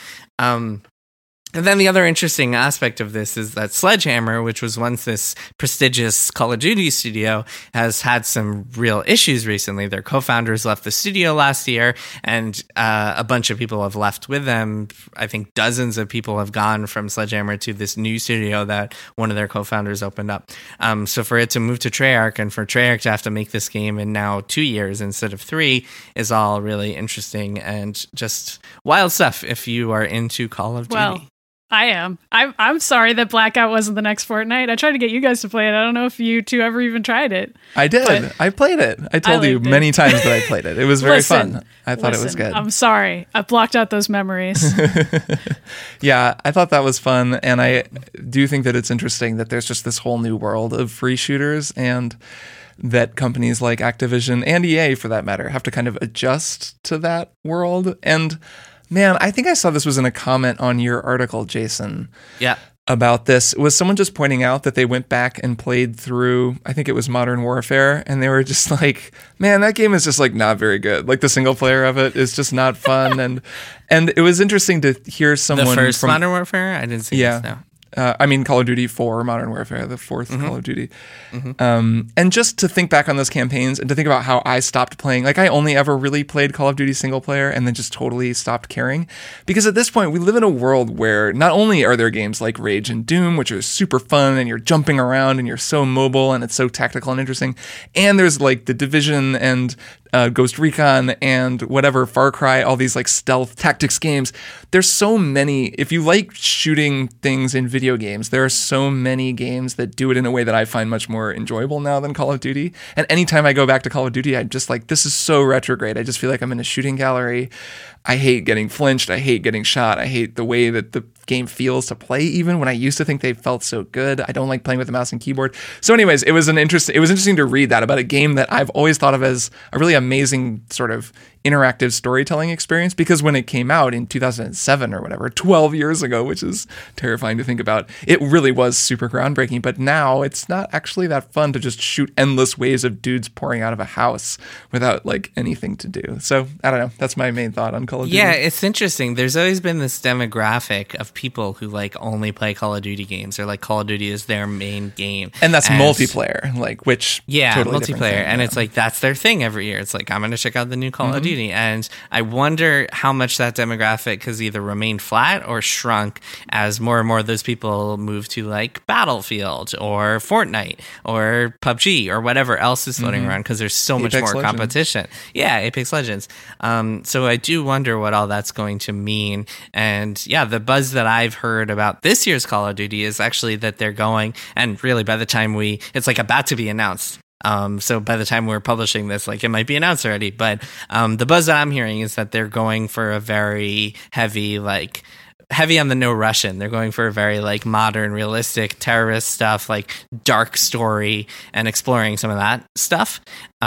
And then the other interesting aspect of this is that Sledgehammer, which was once this prestigious Call of Duty studio, has had some real issues recently. Their co-founders left the studio last year, and a bunch of people have left with them. I think dozens of people have gone from Sledgehammer to this new studio that one of their co-founders opened up. So for it to move to Treyarch and for Treyarch to have to make this game in now 2 years instead of 3 is all really interesting and just wild stuff if you are into Call of Duty. Well, I am. I'm sorry that Blackout wasn't the next Fortnite. I tried to get you guys to play it. I don't know if you two ever even tried it. I did. I played it. I told you many times that I played it. It was very fun. I thought it was good. I'm sorry. I blocked out those memories. Yeah, I thought that was fun. And I do think that it's interesting that there's just this whole new world of free shooters and that companies like Activision and EA, for that matter, have to kind of adjust to that world. And man, I think I saw this was in a comment on your article, Jason. Yeah. About this. Was someone just pointing out that they went back and played through, I think it was Modern Warfare, and they were just like, man, that game is just like not very good. Like the single player of it is just not fun. and it was interesting to hear someone the first Modern Warfare? I didn't see this now. Call of Duty 4, Modern Warfare, the fourth Call of Duty. And just to think back on those campaigns and to think about how I stopped playing. Like, I only ever really played Call of Duty single player and then just totally stopped caring. Because at this point, we live in a world where not only are there games like Rage and Doom, which are super fun and you're jumping around and you're so mobile and it's so tactical and interesting, and there's like The Division and Ghost Recon and whatever, Far Cry, all these like stealth tactics games. There's so many. If you like shooting things in video games, there are so many games that do it in a way that I find much more enjoyable now than Call of Duty. And anytime I go back to Call of Duty, I'm just like, this is so retrograde. I just feel like I'm in a shooting gallery. I hate getting flinched. I hate getting shot. I hate the way that the game feels to play, even when I used to think they felt so good. I don't like playing with the mouse and keyboard. So anyways, it was interesting to read that about a game that I've always thought of as a really amazing sort of interactive storytelling experience, because when it came out in 2007 or whatever, 12 years ago, which is terrifying to think about, it really was super groundbreaking. But now it's not actually that fun to just shoot endless waves of dudes pouring out of a house without like anything to do. So I don't know. That's my main thought on Call of Duty. Yeah, it's interesting. There's always been this demographic of people who like only play Call of Duty games, or like Call of Duty is their main game. And that's multiplayer, like, which totally multiplayer. Thing, and it's like, that's their thing every year. It's like, I'm going to check out the new Call of Duty. And I wonder how much that demographic has either remained flat or shrunk as more and more of those people move to like Battlefield or Fortnite or PUBG or whatever else is floating around, because there's so much more competition. Yeah, Apex Legends. So I do wonder what all that's going to mean. And yeah, the buzz that I've heard about this year's Call of Duty is actually that they're going, and really by the time it's like about to be announced. So by the time we're publishing this, like, it might be announced already, but the buzz that I'm hearing is that they're going for a very heavy on the no Russian. They're going for a very like modern, realistic terrorist stuff, like dark story, and exploring some of that stuff.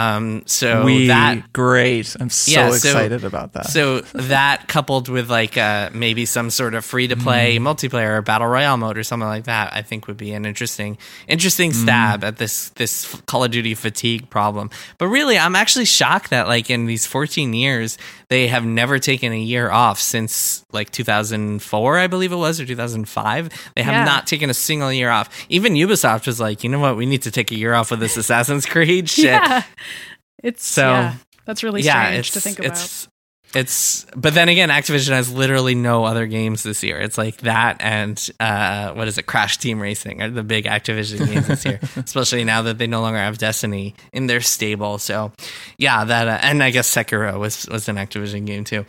Great. I'm so excited about that. So that coupled with like maybe some sort of free to play multiplayer or battle royale mode or something like that, I think would be an interesting stab at this Call of Duty fatigue problem. But really, I'm actually shocked that like in these 14 years, they have never taken a year off since like 2004, I believe it was, or 2005. They have not taken a single year off. Even Ubisoft was like, you know what, we need to take a year off with this Assassin's Creed shit. Yeah. That's really strange to think about. But then again, Activision has literally no other games this year. It's like that and Crash Team Racing are the big Activision games this year, especially now that they no longer have Destiny in their stable. So yeah, that and I guess Sekiro was an Activision game too.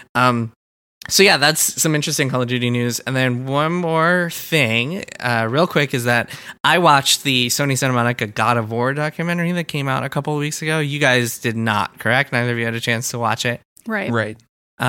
So yeah, that's some interesting Call of Duty news. And then one more thing, real quick, is that I watched the Sony Santa Monica God of War documentary that came out a couple of weeks ago. You guys did not, correct? Neither of you had a chance to watch it. Right.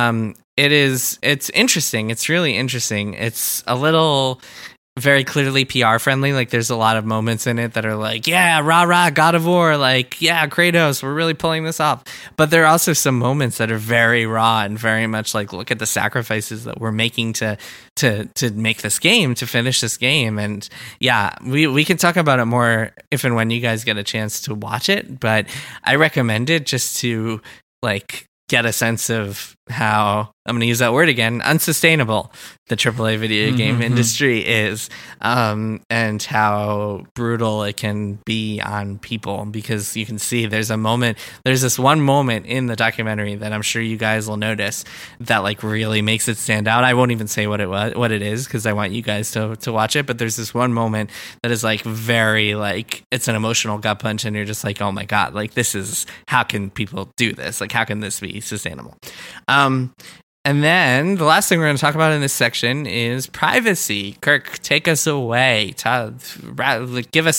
It's interesting. It's really interesting. It's a little very clearly PR friendly. Like there's a lot of moments in it that are like, yeah, rah, rah, God of War. Like, yeah, Kratos, we're really pulling this off. But there are also some moments that are very raw and very much like, look at the sacrifices that we're making to make this game, to finish this game. And yeah, we can talk about it more if and when you guys get a chance to watch it. But I recommend it just to like get a sense of how, I'm going to use that word again, unsustainable the AAA video game industry is, and how brutal it can be on people, because you can see there's this one moment in the documentary that I'm sure you guys will notice that like really makes it stand out. I won't even say what it is because I want you guys to watch it, but there's this one moment that is like very like, it's an emotional gut punch and you're just like, oh my God, like this is, how can people do this? Like how can this be sustainable? And then the last thing we're going to talk about in this section is privacy. Kirk, take us away. Give us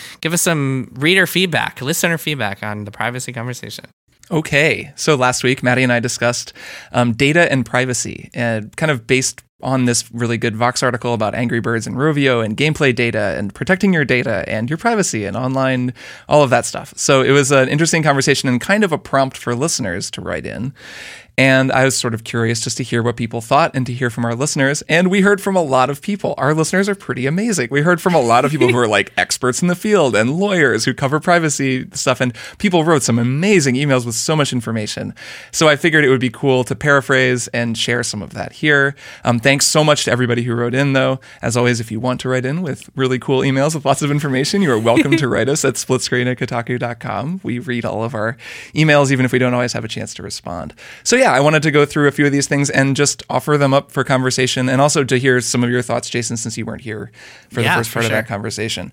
some reader feedback, listener feedback on the privacy conversation. Okay, so last week, Maddie and I discussed data and privacy, and kind of based on this really good Vox article about Angry Birds and Rovio and gameplay data and protecting your data and your privacy and online, all of that stuff. So it was an interesting conversation and kind of a prompt for listeners to write in. And I was sort of curious just to hear what people thought and to hear from our listeners. And we heard from a lot of people. Our listeners are pretty amazing. We heard from a lot of people who are like experts in the field and lawyers who cover privacy stuff. And people wrote some amazing emails with so much information. So I figured it would be cool to paraphrase and share some of that here. Thanks so much to everybody who wrote in, though. As always, if you want to write in with really cool emails with lots of information, you are welcome to write us at splitscreen@kotaku.com. We read all of our emails, even if we don't always have a chance to respond. So yeah, I wanted to go through a few of these things and just offer them up for conversation, and also to hear some of your thoughts, Jason, since you weren't here for the first part of that conversation.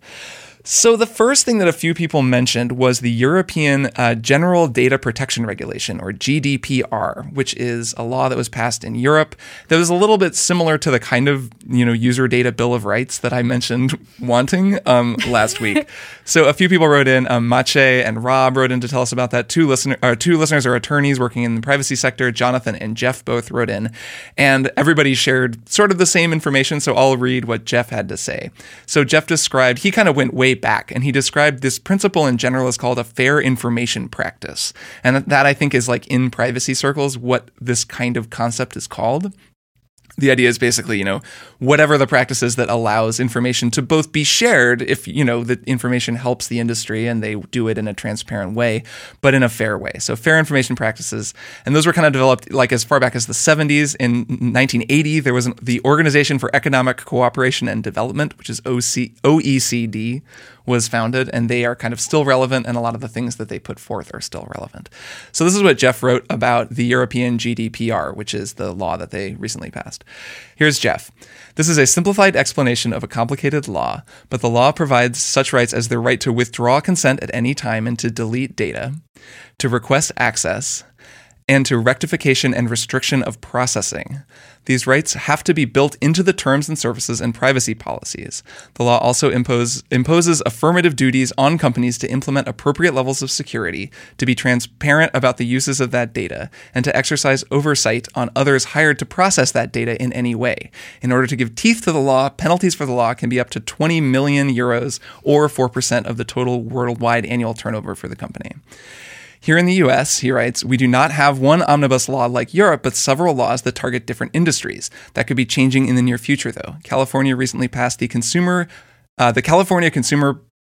So the first thing that a few people mentioned was the European General Data Protection Regulation, or GDPR, which is a law that was passed in Europe that was a little bit similar to the kind of, user data bill of rights that I mentioned wanting last week. So a few people wrote in, Mache and Rob wrote in to tell us about that. Two listeners are attorneys working in the privacy sector. Jonathan and Jeff both wrote in, and everybody shared sort of the same information. So I'll read what Jeff had to say. So Jeff described, he kind of went way back, and he described this principle in general as called a fair information practice. And that I think is like in privacy circles what this kind of concept is called. The idea is basically, whatever the practice is that allows information to both be shared if, the information helps the industry and they do it in a transparent way, but in a fair way. So fair information practices. And those were kind of developed like as far back as the 70s. In 1980, there was the Organization for Economic Cooperation and Development, which is OECD, was founded, and they are kind of still relevant, and a lot of the things that they put forth are still relevant. So this is what Jeff wrote about the European GDPR, which is the law that they recently passed. Here's Jeff. This is a simplified explanation of a complicated law, but the law provides such rights as the right to withdraw consent at any time and to delete data, to request access, and to rectification and restriction of processing. These rights have to be built into the terms and services and privacy policies. The law also imposes affirmative duties on companies to implement appropriate levels of security, to be transparent about the uses of that data, and to exercise oversight on others hired to process that data in any way. In order to give teeth to the law, penalties for the law can be up to 20 million euros or 4% of the total worldwide annual turnover for the company. Here in the US, he writes, we do not have one omnibus law like Europe, but several laws that target different industries. That could be changing in the near future, though. California recently passed the California Consumer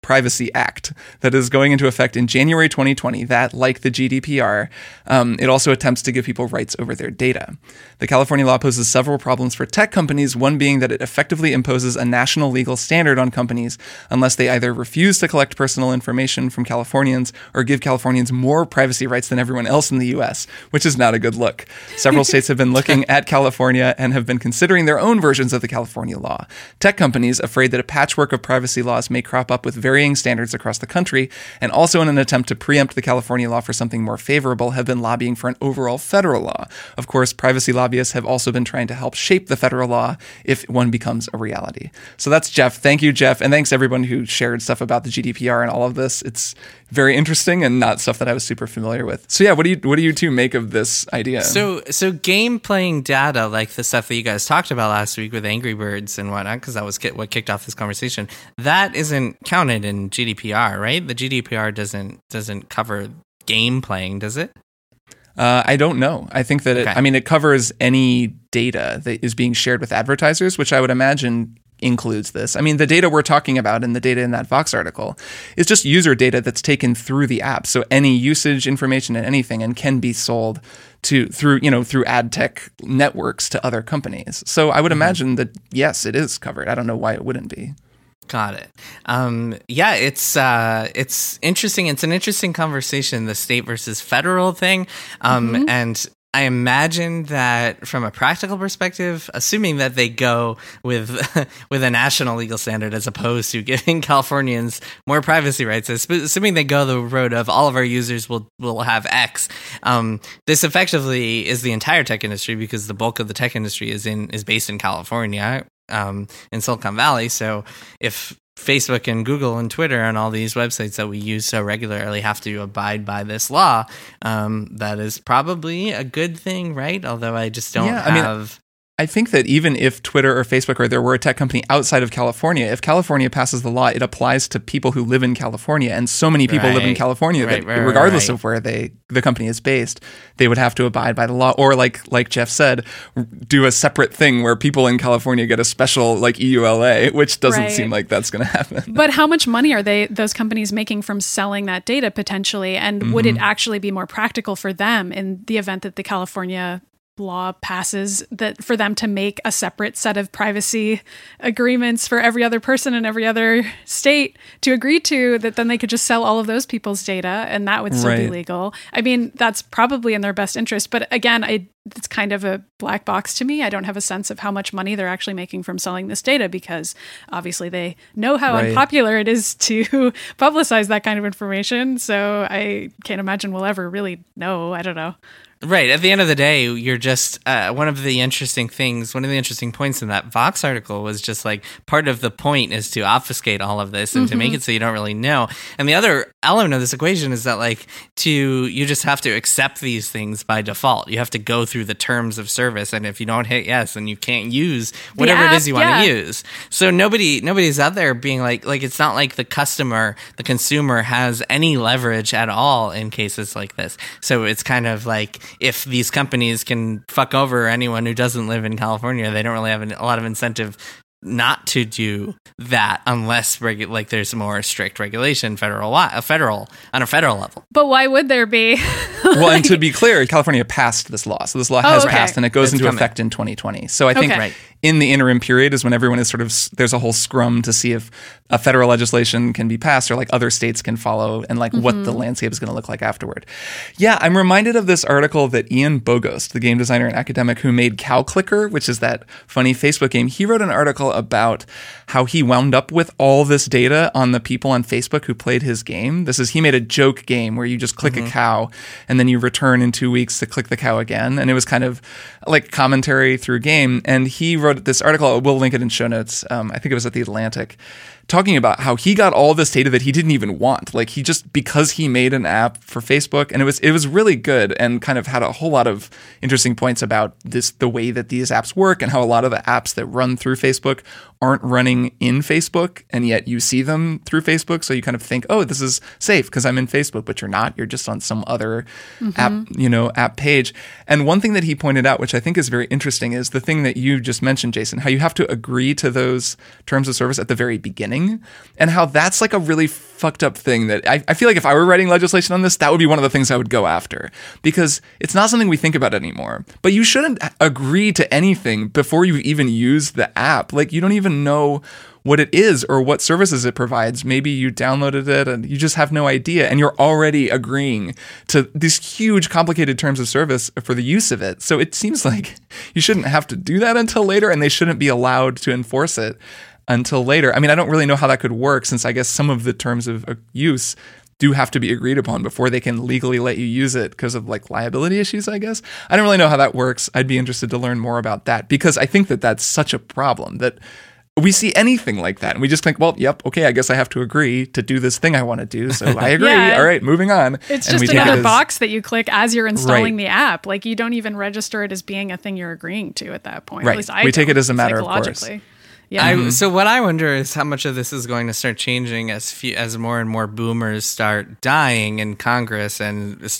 Privacy Act that is going into effect in January 2020 that, like the GDPR, it also attempts to give people rights over their data. The California law poses several problems for tech companies, one being that it effectively imposes a national legal standard on companies unless they either refuse to collect personal information from Californians or give Californians more privacy rights than everyone else in the U.S., which is not a good look. Several states have been looking at California and have been considering their own versions of the California law. Tech companies, afraid that a patchwork of privacy laws may crop up with varying standards across the country, and also in an attempt to preempt the California law for something more favorable, have been lobbying for an overall federal law. Of course, privacy lobbyists have also been trying to help shape the federal law if one becomes a reality. So that's Jeff. Thank you, Jeff. And thanks everyone who shared stuff about the GDPR and all of this. It's very interesting and not stuff that I was super familiar with. So yeah, what do you two make of this idea? So game playing data, like the stuff that you guys talked about last week with Angry Birds and whatnot, because that was what kicked off this conversation, that isn't counted in GDPR, right? The GDPR doesn't cover game playing, does it? I don't know. I think that it covers any data that is being shared with advertisers, which I would imagine includes this. I mean, the data we're talking about and the data in that Vox article is just user data that's taken through the app. So any usage information and anything and can be sold through ad tech networks to other companies. So I would imagine that, yes, it is covered. I don't know why it wouldn't be. Got it. Yeah, it's interesting. It's an interesting conversation, the state versus federal thing. And I imagine that from a practical perspective, assuming that they go with a national legal standard as opposed to giving Californians more privacy rights, assuming they go the road of all of our users will have X, this effectively is the entire tech industry, because the bulk of the tech industry is based in California, in Silicon Valley. So if Facebook and Google and Twitter and all these websites that we use so regularly have to abide by this law, that is probably a good thing, right? Although I just don't have... I think that even if Twitter or Facebook or there were a tech company outside of California, if California passes the law, it applies to people who live in California. And so many people live in California that regardless of where the company is based, they would have to abide by the law. Or like Jeff said, do a separate thing where people in California get a special like EULA, which doesn't seem like that's going to happen. But how much money are those companies making from selling that data potentially? And would it actually be more practical for them in the event that the California law passes, that for them to make a separate set of privacy agreements for every other person in every other state to agree to, that then they could just sell all of those people's data and that would still be legal? I mean, that's probably in their best interest. But again, it's kind of a black box to me. I don't have a sense of how much money they're actually making from selling this data, because obviously they know how unpopular it is to publicize that kind of information. So I can't imagine we'll ever really know. I don't know. Right. At the end of the day, you're just one of the interesting points in that Vox article was just like part of the point is to obfuscate all of this and to make it so you don't really know. And the other element of this equation is that you just have to accept these things by default. You have to go through the terms of service, and if you don't hit yes, then you can't use whatever it is you want to use. So nobody's out there being like it's not like the consumer has any leverage at all in cases like this. So it's kind of like, if these companies can fuck over anyone who doesn't live in California, they don't really have a lot of incentive not to do that unless there's more strict regulation on a federal level. But why would there be? Well, and to be clear, California passed this law. So this law has passed and it goes into effect in 2020. So I think in the interim period is when everyone is there's a whole scrum to see if a federal legislation can be passed or like other states can follow and what the landscape is going to look like afterward. Yeah, I'm reminded of this article that Ian Bogost, the game designer and academic who made Cow Clicker, which is that funny Facebook game, he wrote an article about how he wound up with all this data on the people on Facebook who played his game. He made a joke game where you just click a cow and then you return in 2 weeks to click the cow again. And it was kind of like commentary through game. And he wrote this article, we'll link it in show notes. I think it was at The Atlantic, talking about how he got all this data that he didn't even want. Like because he made an app for Facebook, and it was really good and kind of had a whole lot of interesting points about the way that these apps work and how a lot of the apps that run through Facebook aren't running in Facebook, and yet you see them through Facebook. So you kind of think, oh, this is safe because I'm in Facebook, but you're not. You're just on some other app page. And one thing that he pointed out, which I think is very interesting, is the thing that you just mentioned, Jason, how you have to agree to those terms of service at the very beginning. running, and how that's like a really fucked up thing that I feel like if I were writing legislation on this, that would be one of the things I would go after, because it's not something we think about anymore. But you shouldn't agree to anything before you even use the app. Like, you don't even know what it is or what services it provides. Maybe you downloaded it and you just have no idea, and you're already agreeing to these huge complicated terms of service for the use of it. So it seems like you shouldn't have to do that until later, and they shouldn't be allowed to enforce it until later. I mean, I don't really know how that could work, since I guess some of the terms of use do have to be agreed upon before they can legally let you use it because of like liability issues, I guess. I don't really know how that works. I'd be interested to learn more about that, because I think that that's such a problem that we see anything like that and we just think, well, yep, okay, I guess I have to agree to do this thing I want to do. So I agree. Yeah, all right, moving on. It's just another box that you click as you're installing the app. Like, you don't even register it as being a thing you're agreeing to at that point. Right. At least I we take it as a matter of course. Yeah. So what I wonder is how much of this is going to start changing as more and more boomers start dying in Congress, and they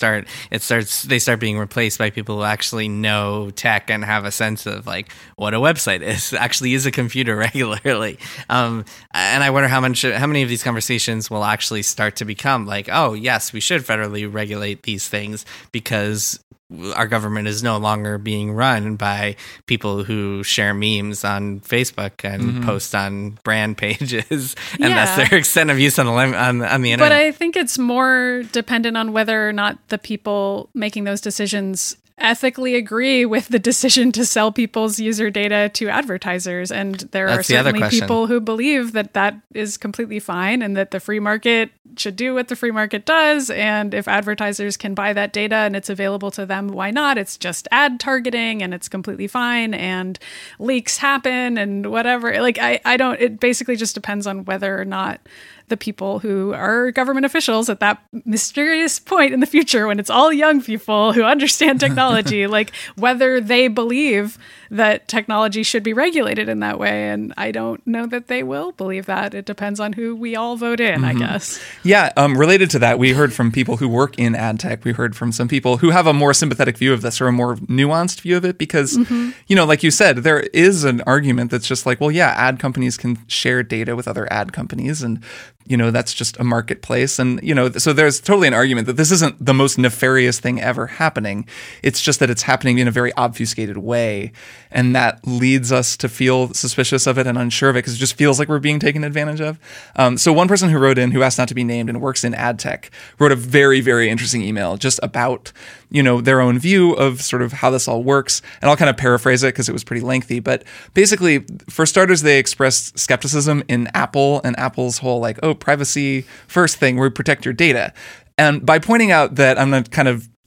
start being replaced by people who actually know tech and have a sense of like what a website is, actually use a computer regularly. And I wonder how many of these conversations will actually start to become like, oh yes, we should federally regulate these things because our government is no longer being run by people who share memes on Facebook and post on brand pages, and that's their extent of use on the internet. But I think it's more dependent on whether or not the people making those decisions ethically agree with the decision to sell people's user data to advertisers. And there are certainly people who believe that that is completely fine and that the free market should do what the free market does. And if advertisers can buy that data and it's available to them, why not? It's just ad targeting and it's completely fine, and leaks happen and whatever. Like, it basically just depends on whether or not the people who are government officials at that mysterious point in the future when it's all young people who understand technology, like whether they believe that technology should be regulated in that way. And I don't know that they will believe that. It depends on who we all vote in, I guess. Yeah. Related to that, we heard from people who work in ad tech. We heard from some people who have a more sympathetic view of this, or a more nuanced view of it, because, like you said, there is an argument that's just like, well, yeah, ad companies can share data with other ad companies, and that's just a marketplace. And, so there's totally an argument that this isn't the most nefarious thing ever happening. It's just that it's happening in a very obfuscated way. And that leads us to feel suspicious of it and unsure of it, because it just feels like we're being taken advantage of. So one person who wrote in, who asked not to be named and works in ad tech, wrote a very, very interesting email just about, their own view of sort of how this all works. And I'll kind of paraphrase it because it was pretty lengthy. But basically, for starters, they expressed skepticism in Apple and Apple's whole privacy first thing where we protect your data. And by pointing out that, I'm going to kind of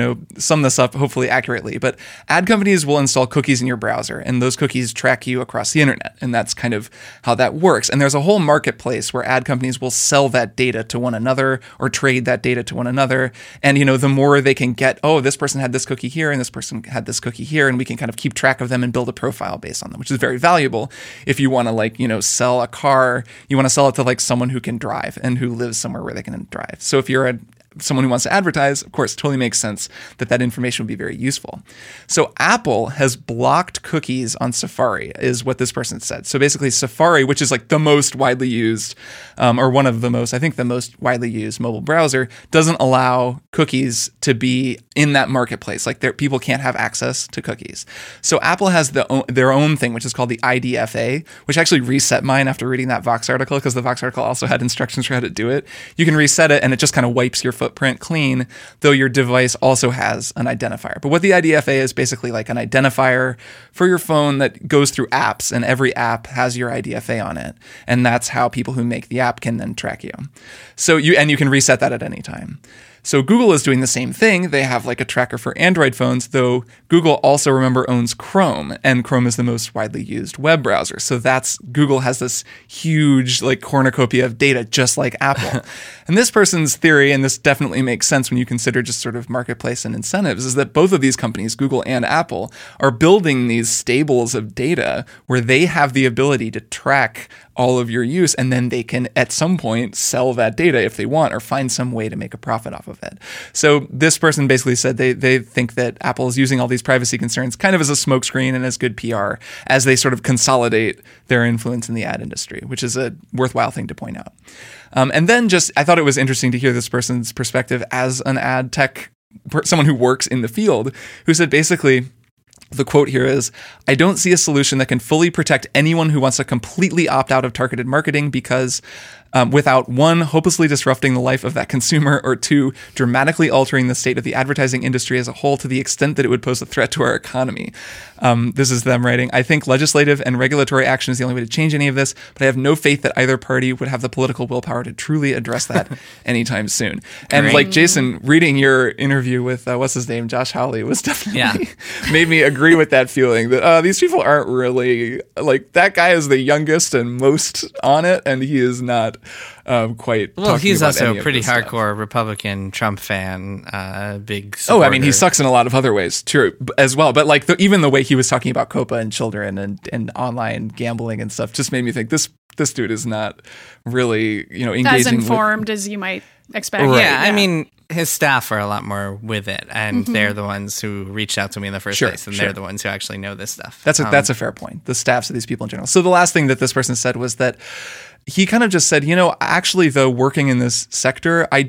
sum this up hopefully accurately, but ad companies will install cookies in your browser, and those cookies track you across the internet. And that's kind of how that works. And there's a whole marketplace where ad companies will sell that data to one another or trade that data to one another. And, the more they can get, oh, this person had this cookie here and this person had this cookie here, and we can kind of keep track of them and build a profile based on them, which is very valuable. If you want to sell a car, you want to sell it to someone who can drive and who lives somewhere where they can drive. So if you're someone who wants to advertise, of course, totally makes sense that information would be very useful. So Apple has blocked cookies on Safari, is what this person said. So basically Safari, which is the most widely used, or one of the most, I think the most widely used mobile browser, doesn't allow cookies to be in that marketplace. People can't have access to cookies. So Apple has their own thing, which is called the IDFA, which actually reset mine after reading that Vox article, because the Vox article also had instructions for how to do it. You can reset it and it just kind of wipes your footprint clean, though your device also has an identifier. But what the IDFA is basically an identifier for your phone that goes through apps, and every app has your IDFA on it. And that's how people who make the app can then track you. So you can reset that at any time. So Google is doing the same thing. They have a tracker for Android phones, though Google also, remember, owns Chrome, and Chrome is the most widely used web browser. So Google has this huge cornucopia of data, just like Apple. And this person's theory, and this definitely makes sense when you consider just sort of marketplace and incentives, is that both of these companies, Google and Apple, are building these stables of data where they have the ability to track all of your use, and then they can at some point sell that data if they want or find some way to make a profit off of it. So this person basically said they think that Apple is using all these privacy concerns kind of as a smokescreen and as good PR as they sort of consolidate their influence in the ad industry, which is a worthwhile thing to point out. And then I thought it was interesting to hear this person's perspective as an ad tech, someone who works in the field, who said basically, the quote here is, "I don't see a solution that can fully protect anyone who wants to completely opt out of targeted marketing because without one, hopelessly disrupting the life of that consumer, or two, dramatically altering the state of the advertising industry as a whole to the extent that it would pose a threat to our economy." This is them writing, "I think legislative and regulatory action is the only way to change any of this, but I have no faith that either party would have the political willpower to truly address that anytime soon." And like Jason, reading your interview with, what's his name, Josh Hawley, was definitely made me agree with that feeling that these people aren't really, like, that guy is the youngest and most on it, and he is not quite. Well, he's also a pretty hardcore Republican Trump fan, big supporter. Oh, I mean, he sucks in a lot of other ways, true, as well. But like even the way he was talking about COPA and children and online gambling and stuff just made me think this dude is not really, engaging as informed as you might expect. Right. Yeah, I mean, his staff are a lot more with it, and they're the ones who reached out to me in the first place, and they're the ones who actually know this stuff. That's a fair point. The staffs of these people in general. So the last thing that this person said was that he kind of just said, actually, though, working in this sector, I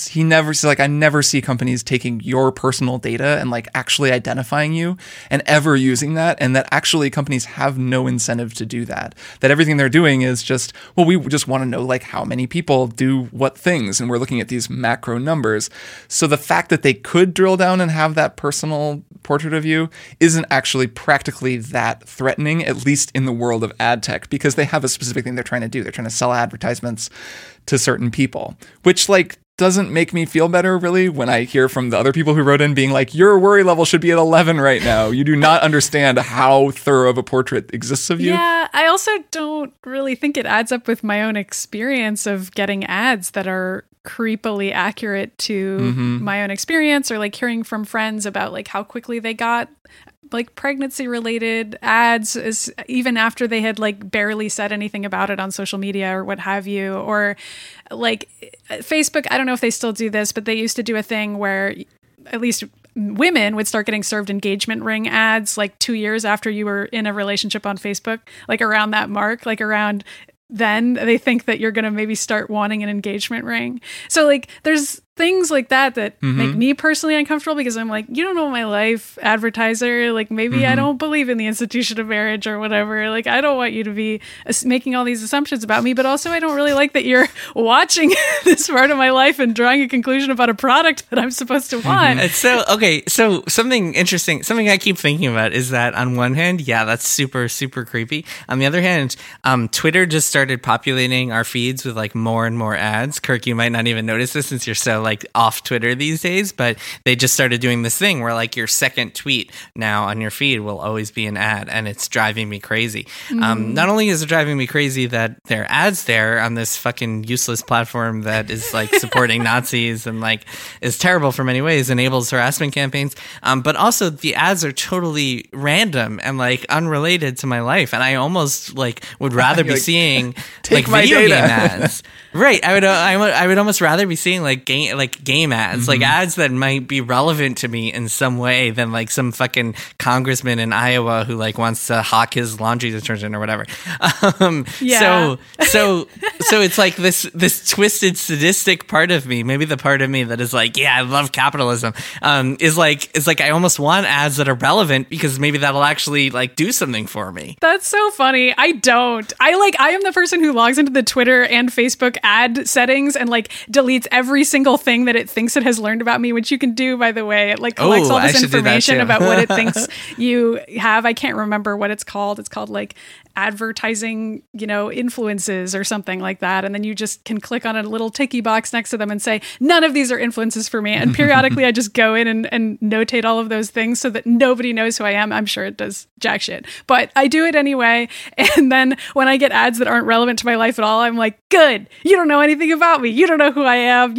never see companies taking your personal data and like actually identifying you and ever using that. And that actually companies have no incentive to do that. That everything they're doing is just, well, we just want to know like how many people do what things. And we're looking at these macro numbers. So the fact that they could drill down and have that personal portrait of you isn't actually practically that threatening, at least in the world of ad tech, because they have a specific thing they're trying to do. They're trying to sell advertisements to certain people, which like doesn't make me feel better really when I hear from the other people who wrote in being like, your worry level should be at 11 right now. You do not understand how thorough of a portrait exists of you. Yeah, I also don't really think it adds up with my own experience of getting ads that are creepily accurate to my own experience, or like hearing from friends about like how quickly they got like pregnancy related ads even after they had like barely said anything about it on social media or what have you. Or like Facebook, I don't know if they still do this, but they used to do a thing where at least women would start getting served engagement ring ads like 2 years after you were in a relationship on Facebook, like around that mark, like around then they think that you're going to maybe start wanting an engagement ring. So like there's things like that make me personally uncomfortable, because I'm like, you don't know my life, advertiser. Like maybe I don't believe in the institution of marriage or whatever. Like I don't want you to be making all these assumptions about me, but also I don't really like that you're watching this part of my life and drawing a conclusion about a product that I'm supposed to want. So something interesting, something I keep thinking about is that on one hand, yeah, that's super, super creepy. On the other hand, Twitter just started populating our feeds with like more and more ads. Kirk, you might not even notice this since you're so like off Twitter these days, but they just started doing this thing where like your second tweet now on your feed will always be an ad, and it's driving me crazy. Not only is it driving me crazy that there are ads there on this fucking useless platform that is like supporting Nazis and like is terrible for many ways, enables harassment campaigns, but also the ads are totally random and like unrelated to my life, and I almost like would rather be seeing like video game ads. Right. I would almost rather be seeing like game ads, like ads that might be relevant to me in some way than like some fucking congressman in Iowa who like wants to hawk his laundry detergent or whatever. So it's like this twisted sadistic part of me, maybe the part of me that is like, yeah, I love capitalism, is like I almost want ads that are relevant because maybe that'll actually like do something for me. That's so funny. I don't. I am the person who logs into the Twitter and Facebook ad settings and like deletes every single thing that it thinks it has learned about me, which you can do, by the way. It like collects all this information about what it thinks you have. I can't remember what it's called. It's called like advertising, influences or something like that. And then you just can click on a little ticky box next to them and say, none of these are influences for me. And periodically I just go in and notate all of those things so that nobody knows who I am. I'm sure it does jack shit, but I do it anyway. And then when I get ads that aren't relevant to my life at all, I'm like, good. You don't know anything about me. You don't know who I am. You think I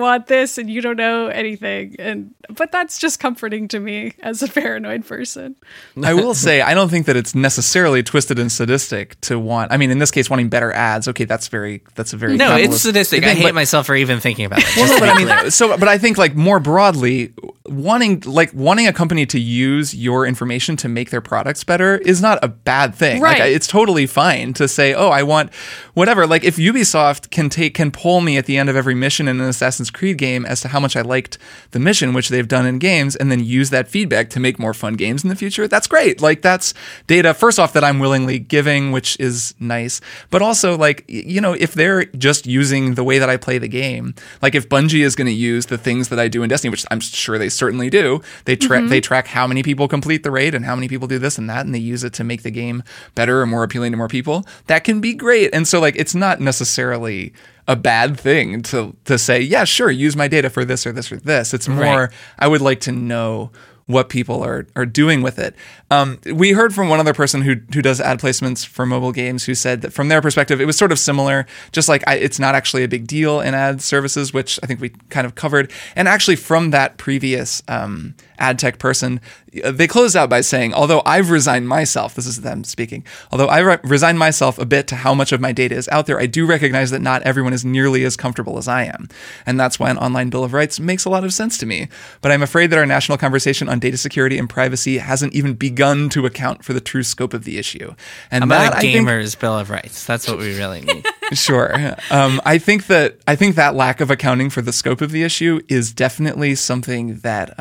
want this and you don't know anything. But that's just comforting to me as a paranoid person. I will say, I don't think that it's necessarily twisted and sadistic to want, I mean, in this case, wanting better ads. Okay, that's a very No, it's sadistic. I hate myself for even thinking about it. Well, but I mean, but I think like more broadly, wanting a company to use your information to make their products better is not a bad thing. Right. Like, it's totally fine to say, oh, I want whatever. Like if Ubisoft can poll me at the end of every mission in an Assassin's Creed game as to how much I liked the mission, which they've done in games, and then use that feedback to make more fun games in the future, that's great. Like that's data, first off, that I'm willingly giving, which is nice. But also, like, you know, if they're just using the way that I play the game, like if Bungie is going to use the things that I do in Destiny, which I'm sure they certainly do, they track how many people complete the raid and how many people do this and that, and they use it to make the game better or more appealing to more people. That can be great. And so like it's not necessarily a bad thing to say, yeah, sure, use my data for this or this or this. It's more, I would like to know what people are doing with it. We heard from one other person who does ad placements for mobile games who said that from their perspective, it was sort of similar, just like it's not actually a big deal in ad services, which I think we kind of covered. And actually from that previous ad tech person, they closed out by saying, although I've resigned myself, this is them speaking, although I resigned myself a bit to how much of my data is out there, I do recognize that not everyone is nearly as comfortable as I am. And that's why an online Bill of Rights makes a lot of sense to me. But I'm afraid that our national conversation on data security and privacy hasn't even begun to account for the true scope of the issue. And how about a gamer's Bill of Rights? That's what we really need. Sure. I think that lack of accounting for the scope of the issue is definitely something that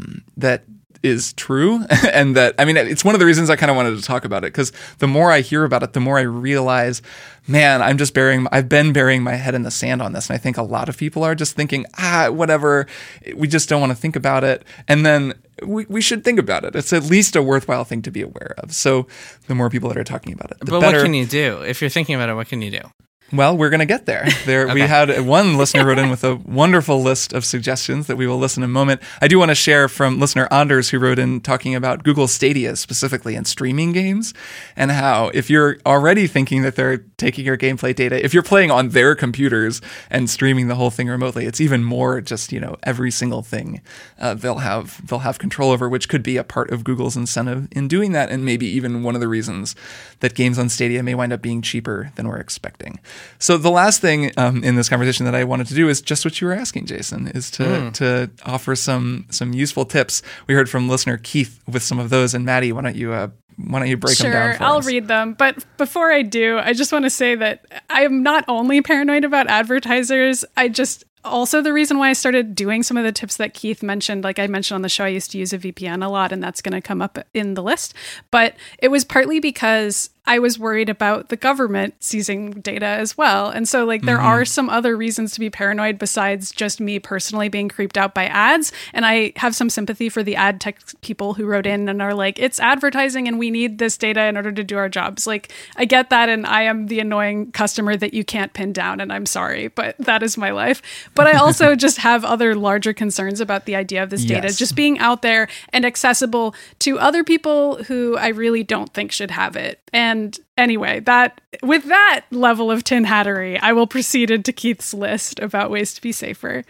is true. And that, I mean, it's one of the reasons I kind of wanted to talk about it, because the more I hear about it, the more I realize, man, I've been burying my head in the sand on this. And I think a lot of people are just thinking, whatever, we just don't want to think about it. And then we should think about it. It's at least a worthwhile thing to be aware of. So the more people that are talking about it, the but better. What can you do? If you're thinking about it, what can you do? Well, we're going to get there. Okay. We had one listener wrote in with a wonderful list of suggestions that we will listen in a moment. I do want to share from listener Anders, who wrote in talking about Google Stadia specifically and streaming games, and how if you're already thinking that they're taking your gameplay data, if you're playing on their computers and streaming the whole thing remotely, it's even more just, you know, every single thing they'll have control over, which could be a part of Google's incentive in doing that, and maybe even one of the reasons that games on Stadia may wind up being cheaper than we're expecting. So the last thing in this conversation that I wanted to do is just what you were asking, Jason, is to offer some useful tips. We heard from listener Keith with some of those, and Maddie, why don't you break them down for us? Sure, I'll read them. But before I do, I just want to say that I am not only paranoid about advertisers. Also, the reason why I started doing some of the tips that Keith mentioned, like I mentioned on the show, I used to use a VPN a lot, and that's going to come up in the list. But it was partly because I was worried about the government seizing data as well. And so like there are some other reasons to be paranoid besides just me personally being creeped out by ads. And I have some sympathy for the ad tech people who wrote in and are like, it's advertising and we need this data in order to do our jobs. Like I get that. And I am the annoying customer that you can't pin down, and I'm sorry, but that is my life. But I also just have other larger concerns about the idea of this data just being out there and accessible to other people who I really don't think should have it. And anyway, with that level of tin hattery, I will proceed into Keith's list about ways to be safer.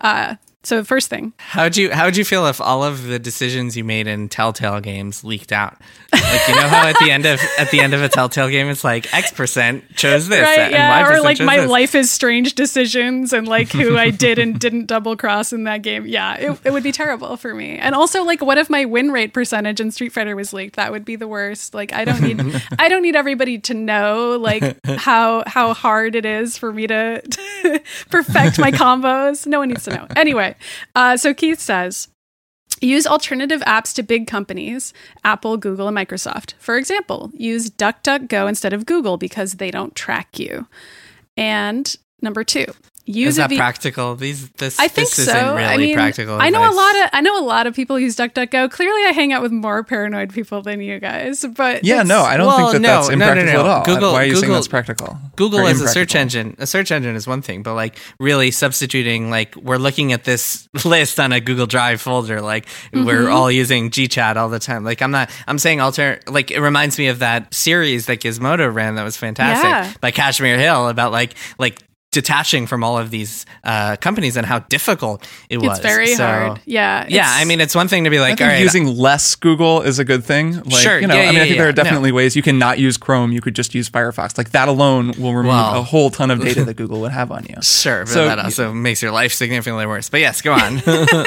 So the first thing, how'd you feel if all of the decisions you made in Telltale games leaked out? Like, you know how at the end of a Telltale game, it's like X% chose this, right? And Yeah, Y% or like chose my this. Life is Strange decisions and like who I did and didn't double cross in that game. Yeah, it would be terrible for me. And also, like, what if my win rate percentage in Street Fighter was leaked? That would be the worst. Like, I don't need everybody to know like how hard it is for me to perfect my combos. No one needs to know. Anyway. So Keith says, use alternative apps to big companies, Apple, Google, and Microsoft. For example, use DuckDuckGo instead of Google because they don't track you. And number 2, Is that practical? I think this so. Isn't really practical. I know a lot of people use DuckDuckGo. Clearly, I hang out with more paranoid people than you guys. But I don't think that's impractical at all. Google, why are you saying that's practical? Google as a search engine. A search engine is one thing, but like really substituting, like we're looking at this list on a Google Drive folder, like we're all using GChat all the time. Like I'm saying like it reminds me of that series that Gizmodo ran that was fantastic by Kashmir Hill about like detaching from all of these companies and how difficult it was. It's very hard. Yeah. I mean, it's one thing to be like, I think all right, using less Google is a good thing. Like, Sure. You know, Yeah, I mean, I think there are yeah. definitely ways you can not use Chrome. You could just use Firefox. Like that alone will remove Wow. a whole ton of data that Google would have on you. Sure, but So- that also makes your life significantly worse. But yes, go on.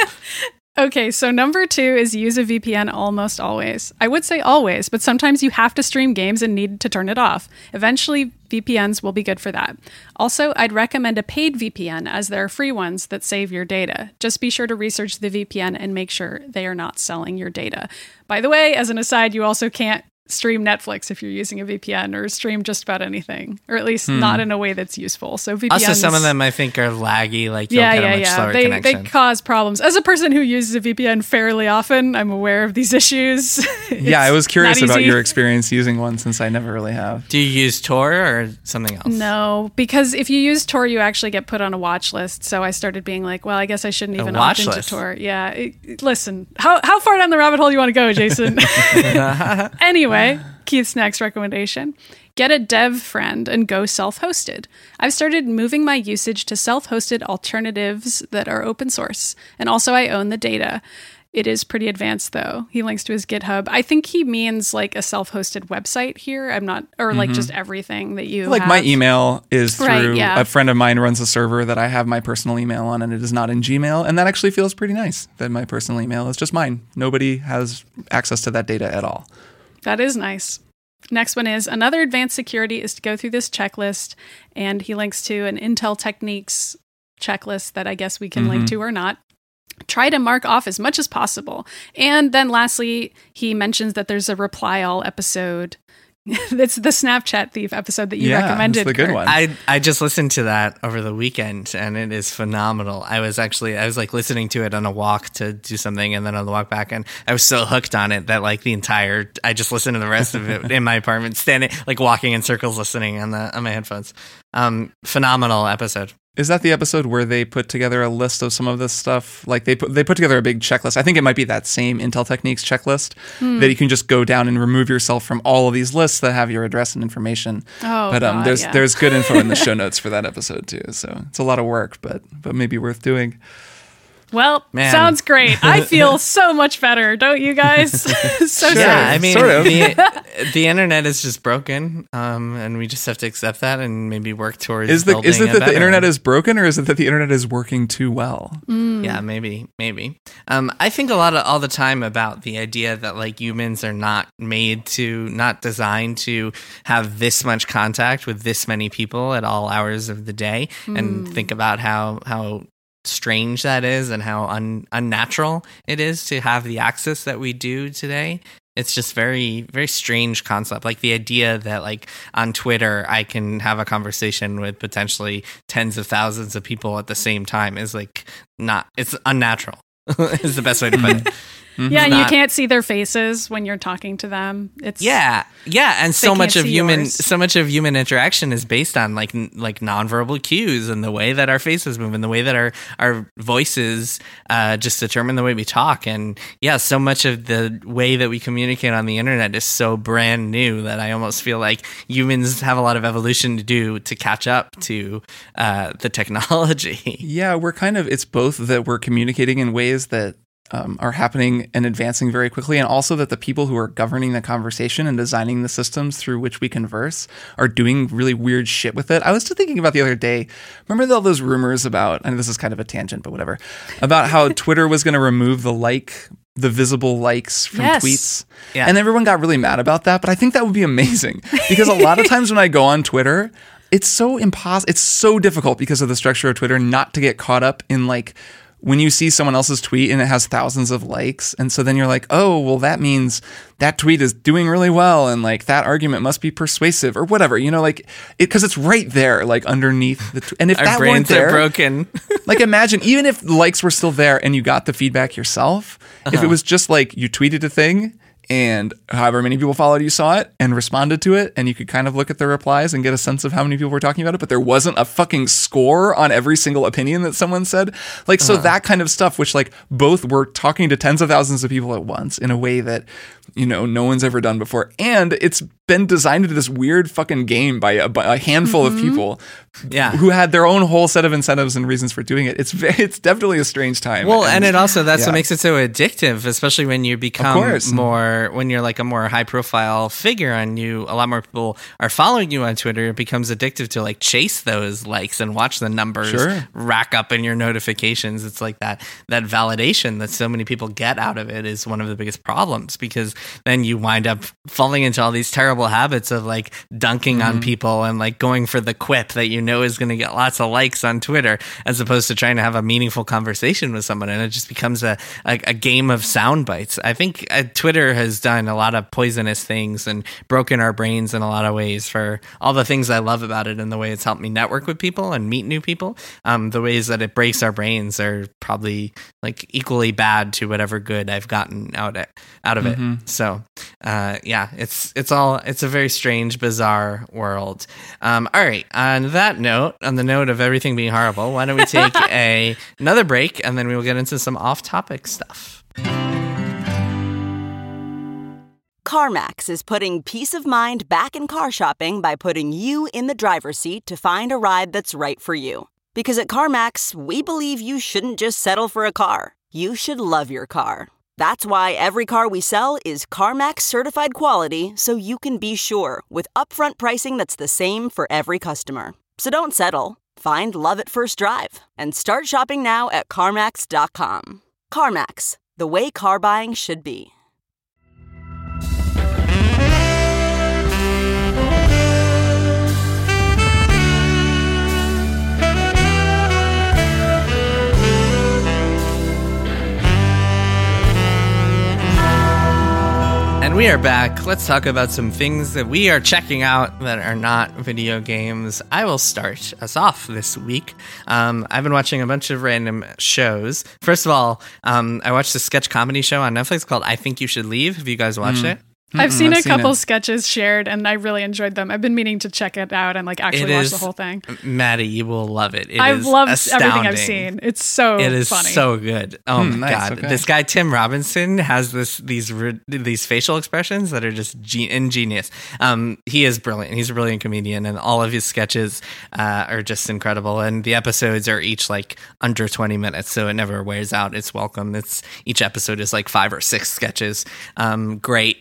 Okay, so number 2 is use a VPN almost always. I would say always, but sometimes you have to stream games and need to turn it off. Eventually, VPNs will be good for that. Also, I'd recommend a paid VPN as there are free ones that save your data. Just be sure to research the VPN and make sure they are not selling your data. By the way, as an aside, you also can't stream Netflix if you're using a VPN or stream just about anything, or at least not in a way that's useful. So VPNs... Also, some of them I think are laggy, like you'll get a much slower They connection. cause problems. As a person who uses a VPN fairly often, I'm aware of these issues. Yeah, I was curious not about easy. your experience using one since I never really have. Do you use Tor or something else? No, because if you use Tor, you actually get put on a watch list. So I started being like, well, I guess I shouldn't even watch opt into list? Tor. Yeah. Listen, how far down the rabbit hole do you want to go, Jason? Anyway, Keith's next recommendation. Get a dev friend and go self-hosted. I've started moving my usage to self-hosted alternatives that are open source. And also I own the data. It is pretty advanced, though. He links to his GitHub. I think he means like a self-hosted website here. I'm not, or like just everything that you Like have. my email is Right, through yeah. a friend of mine runs a server that I have my personal email on, and it is not in Gmail. And that actually feels pretty nice that my personal email is just mine. Nobody has access to that data at all. That is nice. Next one is another advanced security is to go through this checklist, and he links to an Intel Techniques checklist that I guess we can link to or not. Try to mark off as much as possible. And then lastly, he mentions that there's a reply all episode. It's the Snapchat thief episode that you recommended. That's the good Kurt. one. I just listened to that over the weekend and it is phenomenal. I was like listening to it on a walk to do something and then on the walk back, and I was so hooked on it that like I just listened to the rest of it in my apartment, standing like walking in circles listening on my headphones. Phenomenal episode. Is that the episode where they put together a list of some of this stuff? Like they put together a big checklist. I think it might be that same Intel Techniques checklist that you can just go down and remove yourself from all of these lists that have your address and information. Oh, but God, yeah. there's good info in the show notes for that episode too. So it's a lot of work, but maybe worth doing. Well, Man. sounds great. I feel so much better, don't you guys? So Yeah, sad. I mean, sort of. the internet is just broken, and we just have to accept that and maybe work towards. Is building it a that the better internet one. is broken, or is it that the internet is working too well? Yeah, maybe. I think all the time about the idea that like humans are not designed to have this much contact with this many people at all hours of the day, and think about how strange that is and how unnatural it is to have the access that we do today. It's just very, very strange concept. Like the idea that like on Twitter, I can have a conversation with potentially tens of thousands of people at the same time is like it's unnatural is the best way to put it. Yeah, and you Not- can't see their faces when you're talking to them. It's Yeah, and so can't much of see human interaction is based on like nonverbal cues and the way that our faces move and the way that our voices just determine the way we talk. And yeah, so much of the way that we communicate on the internet is so brand new that I almost feel like humans have a lot of evolution to do to catch up to the technology. Yeah, it's both that we're communicating in ways that are happening and advancing very quickly, and also that the people who are governing the conversation and designing the systems through which we converse are doing really weird shit with it. I was just thinking about the other day, remember all those rumors about, and this is kind of a tangent, but whatever, about how Twitter was going to remove the visible likes from Yes. tweets. Yeah. And everyone got really mad about that, but I think that would be amazing because a lot of times when I go on Twitter, it's so it's so difficult because of the structure of Twitter not to get caught up in like when you see someone else's tweet and it has thousands of likes. And so then you're like, oh, well, that means that tweet is doing really well. And like that argument must be persuasive or whatever, like because it's right there, like underneath the and if Our that weren't brains are there, broken. like imagine even if likes were still there and you got the feedback yourself, if it was just like you tweeted a thing and however many people followed you saw it and responded to it, and you could kind of look at the replies and get a sense of how many people were talking about it, but there wasn't a fucking score on every single opinion that someone said. Like, so that kind of stuff, which like both were talking to tens of thousands of people at once in a way that, you know, no one's ever done before. And it's been designed into this weird fucking game by a handful of people who had their own whole set of incentives and reasons for doing it. It's definitely a strange time. Well, and it also, that's what makes it so addictive, especially when you become more, when you're like a more high profile figure and a lot more people are following you on Twitter, it becomes addictive to like chase those likes and watch the numbers rack up in your notifications. It's like that validation that so many people get out of it is one of the biggest problems, because then you wind up falling into all these terrible habits of like dunking on people and like going for the quip that you know is going to get lots of likes on Twitter, as opposed to trying to have a meaningful conversation with someone, and it just becomes a game of sound bites. I think Twitter has done a lot of poisonous things and broken our brains in a lot of ways for all the things I love about it, and the way it's helped me network with people and meet new people. The ways that it breaks our brains are probably like equally bad to whatever good I've gotten out of it. So it's a very strange, bizarre world. All right. On that note, on the note of everything being horrible, why don't we take another break, and then we will get into some off-topic stuff. CarMax is putting peace of mind back in car shopping by putting you in the driver's seat to find a ride that's right for you. Because at CarMax, we believe you shouldn't just settle for a car. You should love your car. That's why every car we sell is CarMax certified quality, so you can be sure with upfront pricing that's the same for every customer. So don't settle. Find love at first drive and start shopping now at CarMax.com. CarMax, the way car buying should be. And we are back. Let's talk about some things that we are checking out that are not video games. I will start us off this week. I've been watching a bunch of random shows. First of all, I watched a sketch comedy show on Netflix called I Think You Should Leave. Have you guys watched it? I've seen a couple sketches shared, and I really enjoyed them. I've been meaning to check it out and like actually watch the whole thing. Maddie, you will love it. I've loved astounding. everything I've seen. It's so funny. It is so good. Oh my nice, God. okay. This guy, Tim Robinson, has these facial expressions that are just ingenious. He is brilliant. He's a brilliant comedian, and all of his sketches are just incredible. And the episodes are each like under 20 minutes, so it never wears out. It's welcome. Each episode is like 5 or 6 sketches. Great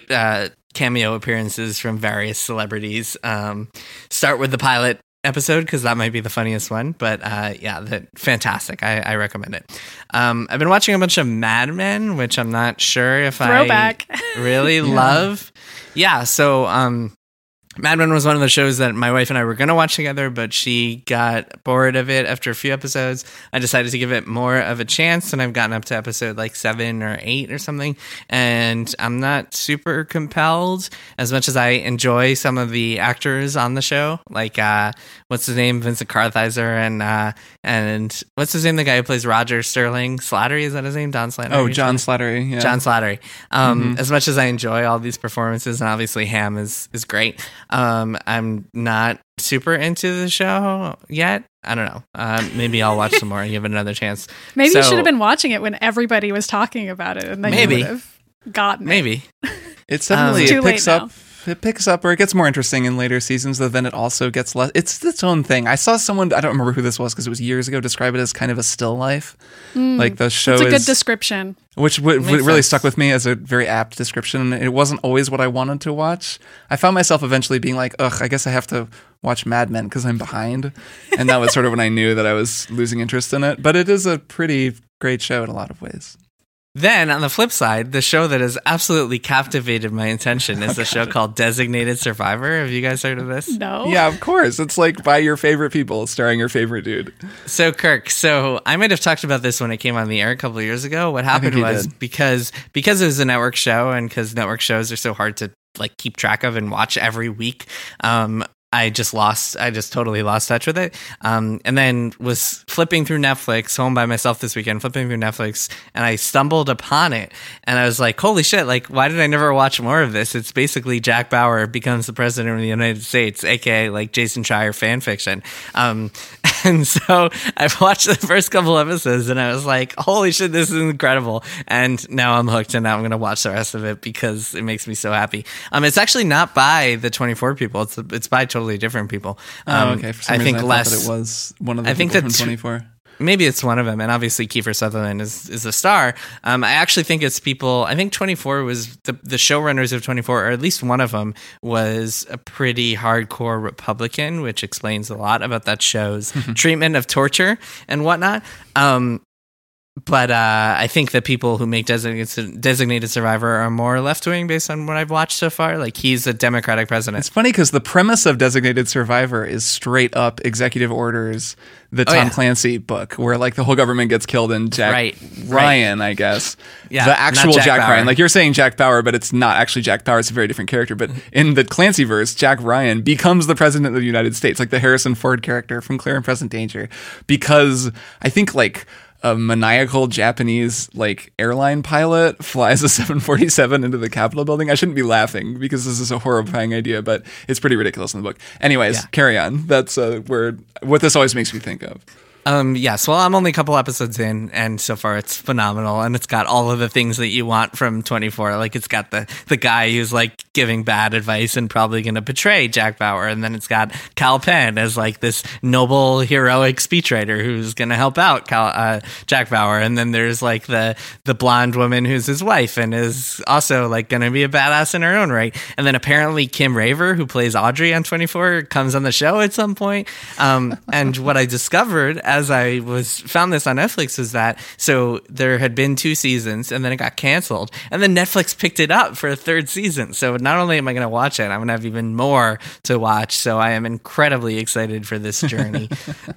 cameo appearances from various celebrities. Start with the pilot episode, because that might be the funniest one, but fantastic. I recommend it. I've been watching a bunch of Mad Men, which I'm not sure if Throwback. I really love. Yeah, so Mad Men was one of the shows that my wife and I were going to watch together, but she got bored of it after a few episodes. I decided to give it more of a chance, and I've gotten up to episode like 7 or 8 or something, and I'm not super compelled as much as I enjoy some of the actors on the show, like what's his name, Vincent Kartheiser, and what's his name, the guy who plays Roger Sterling, Slattery, is that his name? Don Slattery? Oh, John Slattery. Yeah. John Slattery. As much as I enjoy all these performances, and obviously Ham is great, I'm not super into the show yet. I don't know. Maybe I'll watch some more and give it another chance. Maybe you should have been watching it when everybody was talking about it, and then you would have gotten it. It's definitely it picks up, or it gets more interesting in later seasons, though then it also gets less. It's its own thing. I saw someone, I don't remember who this was because it was years ago, describe it as kind of a still life. Like the show is a good description. Which really stuck with me as a very apt description. It wasn't always what I wanted to watch. I found myself eventually being like, ugh, I guess I have to watch Mad Men because I'm behind. And that was sort of when I knew that I was losing interest in it. But it is a pretty great show in a lot of ways. Then, on the flip side, the show that has absolutely captivated my attention is the show called Designated Survivor. Have you guys heard of this? No. Yeah, of course. It's like by your favorite people, starring your favorite dude. So, Kirk, I might have talked about this when it came on the air a couple of years ago. What happened was because it was a network show, and because network shows are so hard to like keep track of and watch every week, I just totally lost touch with it. And then was flipping through Netflix, home by myself this weekend, flipping through Netflix, and I stumbled upon it. And I was like, holy shit, like, why did I never watch more of this? It's basically Jack Bauer becomes the president of the United States, aka like Jason Schreier fan fiction. And so I've watched the first couple episodes and I was like, holy shit, this is incredible. And now I'm hooked and now I'm going to watch the rest of it because it makes me so happy. It's actually not by the 24 people. It's by totally different people. Okay. For some reason, I thought that it was one of the people from 24. Maybe it's one of them, and obviously Kiefer Sutherland is a star. I actually think it's people. I think 24 was the showrunners of 24, or at least one of them was a pretty hardcore Republican, which explains a lot about that show's treatment of torture and whatnot. But I think the people who make Designated Survivor are more left-wing based on what I've watched so far. Like, he's a Democratic president. It's funny because the premise of Designated Survivor is straight up executive orders, the Tom Clancy book, where like the whole government gets killed and Jack Ryan, I guess. Yeah, the actual Jack Bauer. Ryan. Like, you're saying Jack Bauer, but it's not actually Jack Bauer. It's a very different character. But in the Clancy verse, Jack Ryan becomes the president of the United States, like the Harrison Ford character from Clear and Present Danger, because I think like a maniacal Japanese like airline pilot flies a 747 into the Capitol building. I shouldn't be laughing because this is a horrifying idea, but it's pretty ridiculous in the book. Anyways, carry on. That's what this always makes me think of. Yes. Well, I'm only a couple episodes in, and so far it's phenomenal, and it's got all of the things that you want from 24. Like, it's got the guy who's like giving bad advice and probably going to betray Jack Bauer, and then it's got Kal Penn as like this noble, heroic speechwriter who's going to help out Jack Bauer, and then there's like the blonde woman who's his wife and is also like going to be a badass in her own right, and then apparently Kim Raver, who plays Audrey on 24, comes on the show at some point. And what I discovered as I found this on Netflix is that so there had been 2 seasons and then it got canceled, and then Netflix picked it up for a 3rd season. So not only am I going to watch it, I'm going to have even more to watch. So I am incredibly excited for this journey.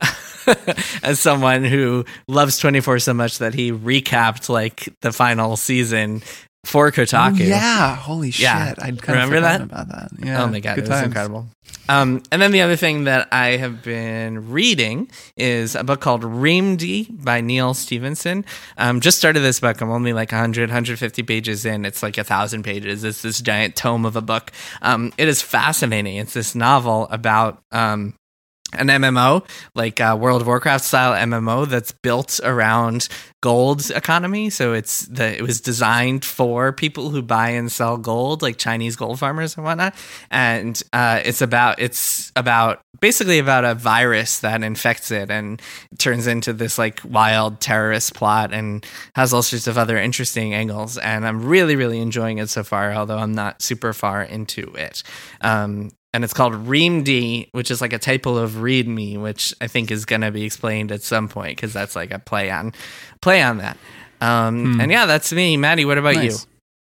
As someone who loves 24 so much that he recapped like the final season for Kotaku. Oh, yeah, holy shit! Yeah. I'd kind of forgotten about that. Yeah, oh my god, good it was times. incredible. And then the other thing that I have been reading is a book called Reamdy by Neil Stevenson. Just started this book. I'm only like 150 pages in. It's like 1,000 pages. It's this giant tome of a book. It is fascinating. It's this novel about an MMO, like World of Warcraft style MMO that's built around gold economy. So it was designed for people who buy and sell gold, like Chinese gold farmers and whatnot. And it's about basically about a virus that infects it and turns into this like wild terrorist plot and has all sorts of other interesting angles. And I'm really, really enjoying it so far, although I'm not super far into it. And it's called Reamdy, which is like a typo of README, which I think is going to be explained at some point because that's like a play on that. And yeah, that's me. Maddie, what about you?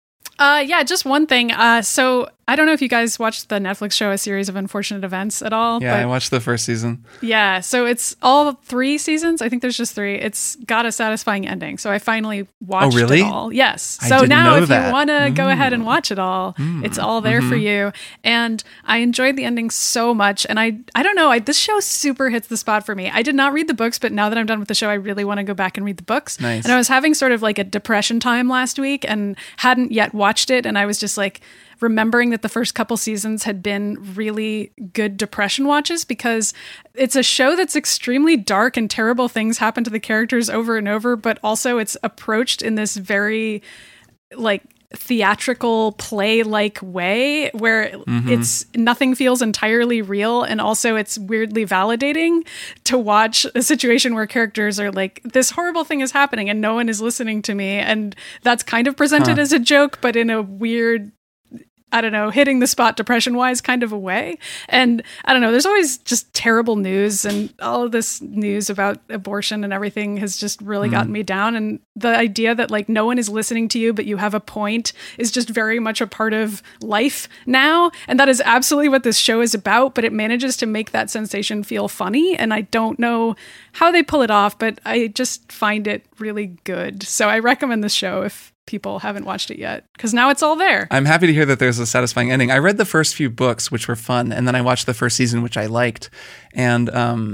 Yeah, just one thing. So I don't know if you guys watched the Netflix show A Series of Unfortunate Events at all. Yeah, I watched the first season. Yeah, so it's all 3 seasons. I think there's just 3. It's got a satisfying ending. So I finally watched it all. Yes. So now if you want to go ahead and watch it all, it's all there for you. And I enjoyed the ending so much. And I don't know, this show super hits the spot for me. I did not read the books, but now that I'm done with the show, I really want to go back and read the books. Nice. And I was having sort of like a depression time last week and hadn't yet watched it. And I was just like remembering that the first couple seasons had been really good depression watches because it's a show that's extremely dark and terrible things happen to the characters over and over, but also it's approached in this very like theatrical play-like way where it's nothing feels entirely real, and also it's weirdly validating to watch a situation where characters are like, this horrible thing is happening and no one is listening to me, and that's kind of presented as a joke but in a weird, I don't know, hitting the spot depression-wise kind of a way. And I don't know, there's always just terrible news, and all of this news about abortion and everything has just really gotten me down. And the idea that like no one is listening to you, but you have a point is just very much a part of life now. And that is absolutely what this show is about, but it manages to make that sensation feel funny. And I don't know how they pull it off, but I just find it really good. So I recommend this show if people haven't watched it yet, because now it's all there. I'm happy to hear that there's a satisfying ending. I read the first few books, which were fun, and then I watched the first season, which I liked. And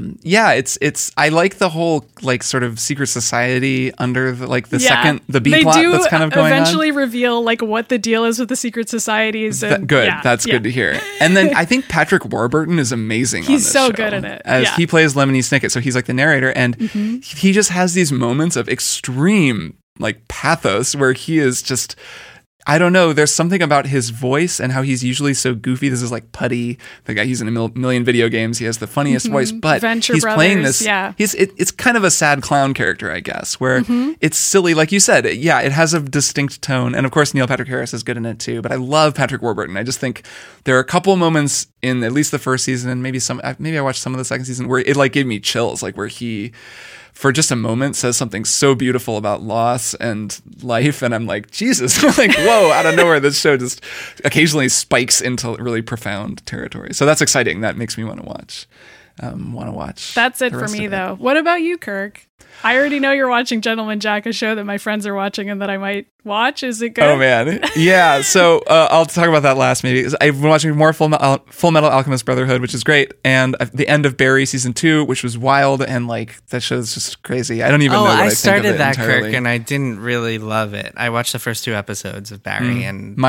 it's I like the whole like sort of secret society under the B plot that's kind of going on. They do eventually reveal like what the deal is with the secret societies. And, That's good to hear. And then I think Patrick Warburton is amazing. He's on this so show, good at it. As he plays Lemony Snicket, so he's like the narrator, and he just has these moments of extreme like pathos where he is just, I don't know, there's something about his voice and how he's usually so goofy. This is like Putty, the guy who's in a million video games. He has the funniest voice, but Venture he's Brothers, playing this. Yeah. It's kind of a sad clown character, I guess, where it's silly. Like you said, yeah, it has a distinct tone. And of course, Neil Patrick Harris is good in it too. But I love Patrick Warburton. I just think there are a couple moments in at least the first season, and maybe I watched some of the second season, where it like gave me chills, like where he, for just a moment, says something so beautiful about loss and life. And I'm like, Jesus, like, whoa, out of nowhere, this show just occasionally spikes into really profound territory. So that's exciting. That makes me want to watch. That's it for me, though. What about you, Kirk? I already know you're watching Gentleman Jack, a show that my friends are watching and that I might watch. Is it good? Oh, man. Yeah. So I'll talk about that last, maybe. I've been watching more Full Metal Alchemist Brotherhood, which is great. And the end of Barry season 2, which was wild. And like, that show's just crazy. I don't even know what I think of it started that, entirely. Kirk, and I didn't really love it. I watched the first 2 episodes of Barry and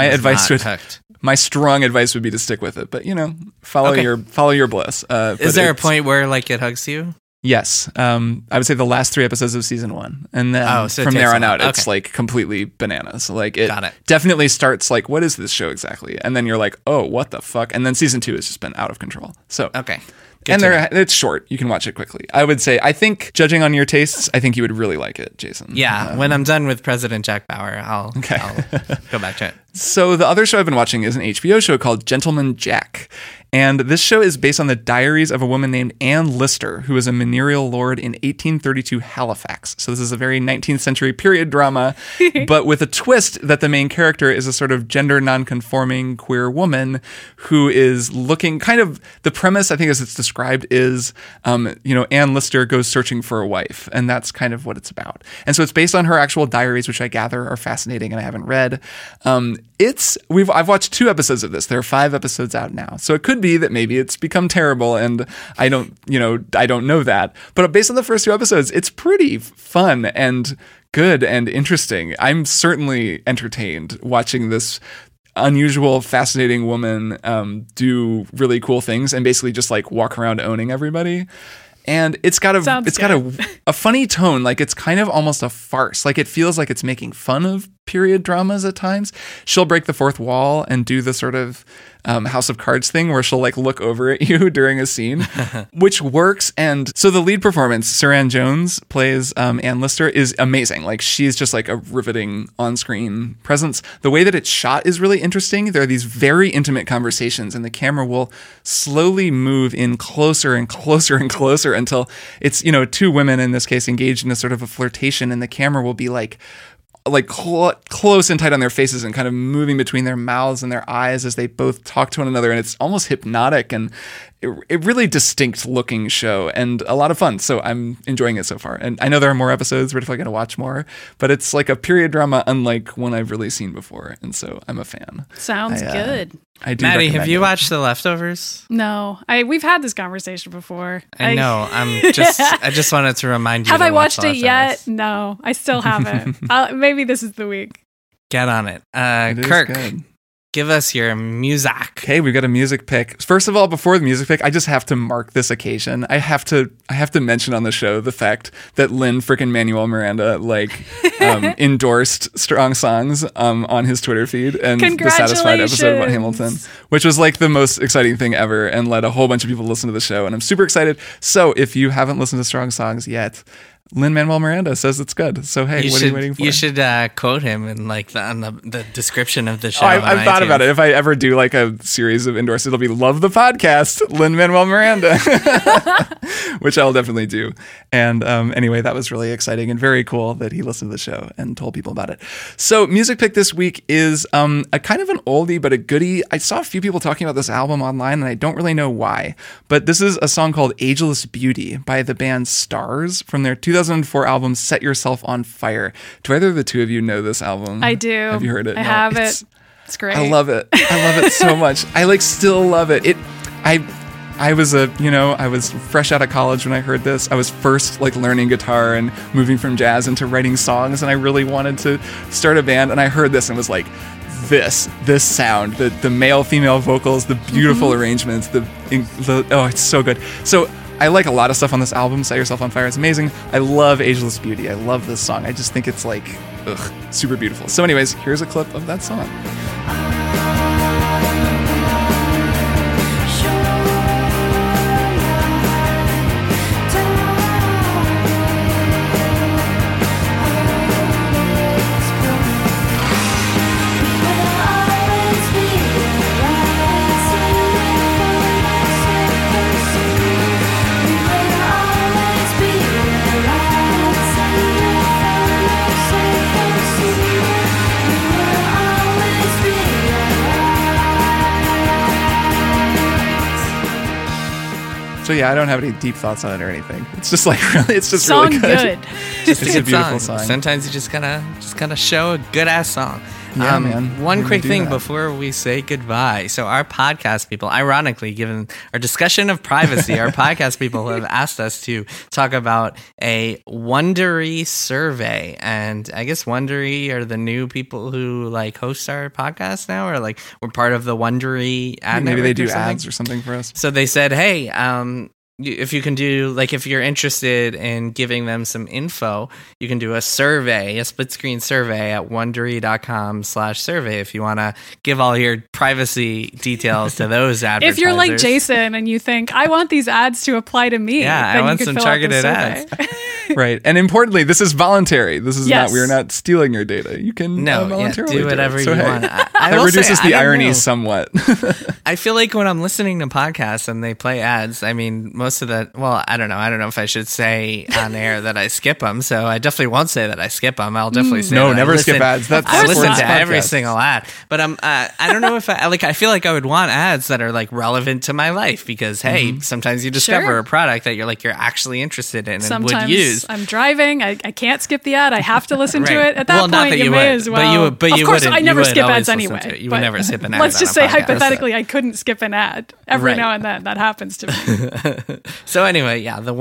my strong advice would be to stick with it. But, follow your bliss. Is there a point where like it hugs you? Yes. I would say the last 3 episodes of season 1. And then from there on out, it's like completely bananas. Like it definitely starts like, what is this show exactly? And then you're like, oh, what the fuck? And then season 2 has just been out of control. So, okay. It's short. You can watch it quickly. I would say, I think, judging on your tastes, I think you would really like it, Jason. Yeah. When I'm done with President Jack Bauer, I'll go back to it. So the other show I've been watching is an HBO show called Gentleman Jack. And this show is based on the diaries of a woman named Anne Lister, who was a manorial lord in 1832 Halifax. So this is a very 19th century period drama, but with a twist that the main character is a sort of gender nonconforming queer woman who is looking kind of, the premise, I think as it's described, is, Anne Lister goes searching for a wife. And that's kind of what it's about. And so it's based on her actual diaries, which I gather are fascinating and I haven't read. I've watched 2 episodes of this. There are 5 episodes out now. So it could be that maybe it's become terrible and I don't know that. But based on the first 2 episodes, it's pretty fun and good and interesting. I'm certainly entertained watching this unusual, fascinating woman do really cool things and basically just like walk around owning everybody. And it's got a funny tone. Like it's kind of almost a farce. Like it feels like it's making fun of period dramas at times. She'll break the fourth wall and do the sort of House of Cards thing where she'll like look over at you during a scene, which works. And so the lead performance, Saran Jones plays Anne Lister, is amazing. Like she's just like a riveting on-screen presence. The way that it's shot is really interesting. There are these very intimate conversations and the camera will slowly move in closer and closer and closer until it's, 2 women in this case engaged in a sort of a flirtation, and the camera will be like close and tight on their faces and kind of moving between their mouths and their eyes as they both talk to one another. And it's almost hypnotic and a really distinct looking show and a lot of fun. So I'm enjoying it so far. And I know there are more episodes. We're definitely going to watch more, but it's like a period drama unlike one I've really seen before. And so I'm a fan. Sounds good. I do. Maddie, have you watched The Leftovers? No, we've had this conversation before. I know. I just wanted to remind you. Have I watched it yet? No, I still haven't. Maybe this is the week. Get on it. Kirk, give us your music. Okay, we've got a music pick. First of all, before the music pick, I just have to mark this occasion. I have to mention on the show the fact that Lin frickin' Manuel Miranda endorsed Strong Songs on his Twitter feed and the Satisfied episode about Hamilton, which was like the most exciting thing ever and led a whole bunch of people to listen to the show. And I'm super excited. So if you haven't listened to Strong Songs yet, Lin-Manuel Miranda says it's good. So, hey, what are you waiting for? You should quote him in like on the description of the show. I've thought about it. If I ever do like a series of endorsements, it'll be Love the Podcast, Lin-Manuel Miranda, which I'll definitely do. And anyway, that was really exciting and very cool that he listened to the show and told people about it. So music pick this week is a kind of an oldie but a goodie. I saw a few people talking about this album online and I don't really know why. But this is a song called Ageless Beauty by the band Stars from their 2000 2004 album, Set Yourself on Fire. Do either of the two of you know this album? I do. Have you heard it? I have it. It's great. I love it. I love it so much. I still love it. I was I was fresh out of college when I heard this. I was first learning guitar and moving from jazz into writing songs, and I really wanted to start a band, and I heard this and was like, this sound, the male female vocals, the beautiful arrangements, it's so good. So I like a lot of stuff on this album. Set Yourself on Fire is amazing. I love Ageless Beauty. I love this song. I just think it's super beautiful. So anyways, here's a clip of that song. So yeah, I don't have any deep thoughts on it or anything. It's just song really good. Just it's a beautiful song. Sometimes you just gotta show a good ass song. Yeah, man. One quick thing before we say goodbye. So our podcast people, ironically, given our discussion of privacy, our podcast people have asked us to talk about a Wondery survey. And I guess Wondery are the new people who host our podcast now, or we're part of the Wondery ad network. Maybe they do ads or something for us. So they said, hey, if you can do, if you're interested in giving them some info, you can do a survey, a split screen survey at wondery.com/survey if you want to give all your privacy details to those advertisers. If you're like Jason and you think, I want these ads to apply to me, yeah, then I want you some fill out the targeted survey. ads. Right. And importantly, this is voluntary. This is Yes. we're not stealing your data. You can voluntarily do whatever do it. you So, want. hey, I that will reduces say, I the don't irony know. somewhat. I feel like when I'm listening to podcasts and they play ads, I mean, most of the, I don't know if I should say on air that I skip them. So I definitely won't say that I skip them. I'll definitely say No, that never I listen, skip ads. That's I listen sports to every podcast. single ad. But I don't know if I feel like I would want ads that are relevant to my life because, hey, sometimes you discover Sure. a product that you're actually interested in and Sometimes would use. I'm driving. I can't skip the ad. I have to listen to Right. it. At that Well, not point, that you you may would, as but well. you would- but of you course, wouldn't. I never You would skip always ads listen anyway. to it. You would but never skip an ad Let's on just a say podcast. hypothetically, I couldn't skip an ad. Every Right. now and then, that happens to me. So anyway, yeah, the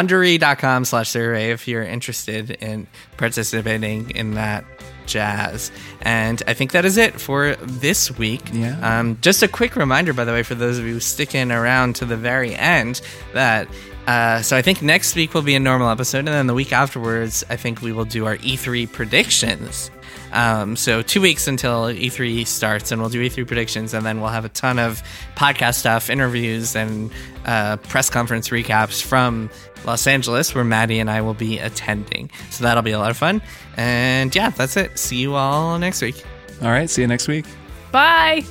Wondery.com/survey if you're interested in participating in that jazz. And I think that is it for this week. Yeah. Just a quick reminder, by the way, for those of you sticking around to the very end, that so I think next week will be a normal episode, and then the week afterwards, I think we will do our E3 predictions. So 2 weeks until E3 starts, and we'll do E3 predictions, and then we'll have a ton of podcast stuff, interviews, and press conference recaps from Los Angeles, where Maddie and I will be attending. So that'll be a lot of fun. And yeah, that's it. See you all next week. All right. See you next week. Bye.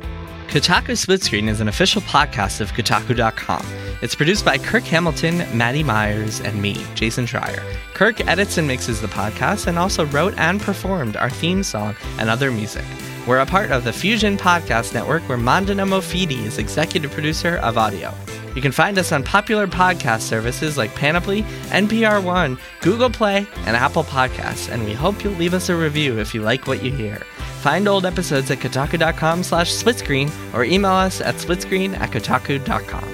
Kotaku Split Screen is an official podcast of Kotaku.com. It's produced by Kirk Hamilton, Maddie Myers, and me, Jason Schreier. Kirk edits and mixes the podcast and also wrote and performed our theme song and other music. We're a part of the Fusion Podcast Network, where Mandana Mofidi is executive producer of audio. You can find us on popular podcast services like Panoply, NPR One, Google Play, and Apple Podcasts, and we hope you'll leave us a review if you like what you hear. Find old episodes at kotaku.com/splitscreen or email us at splitscreen@kotaku.com.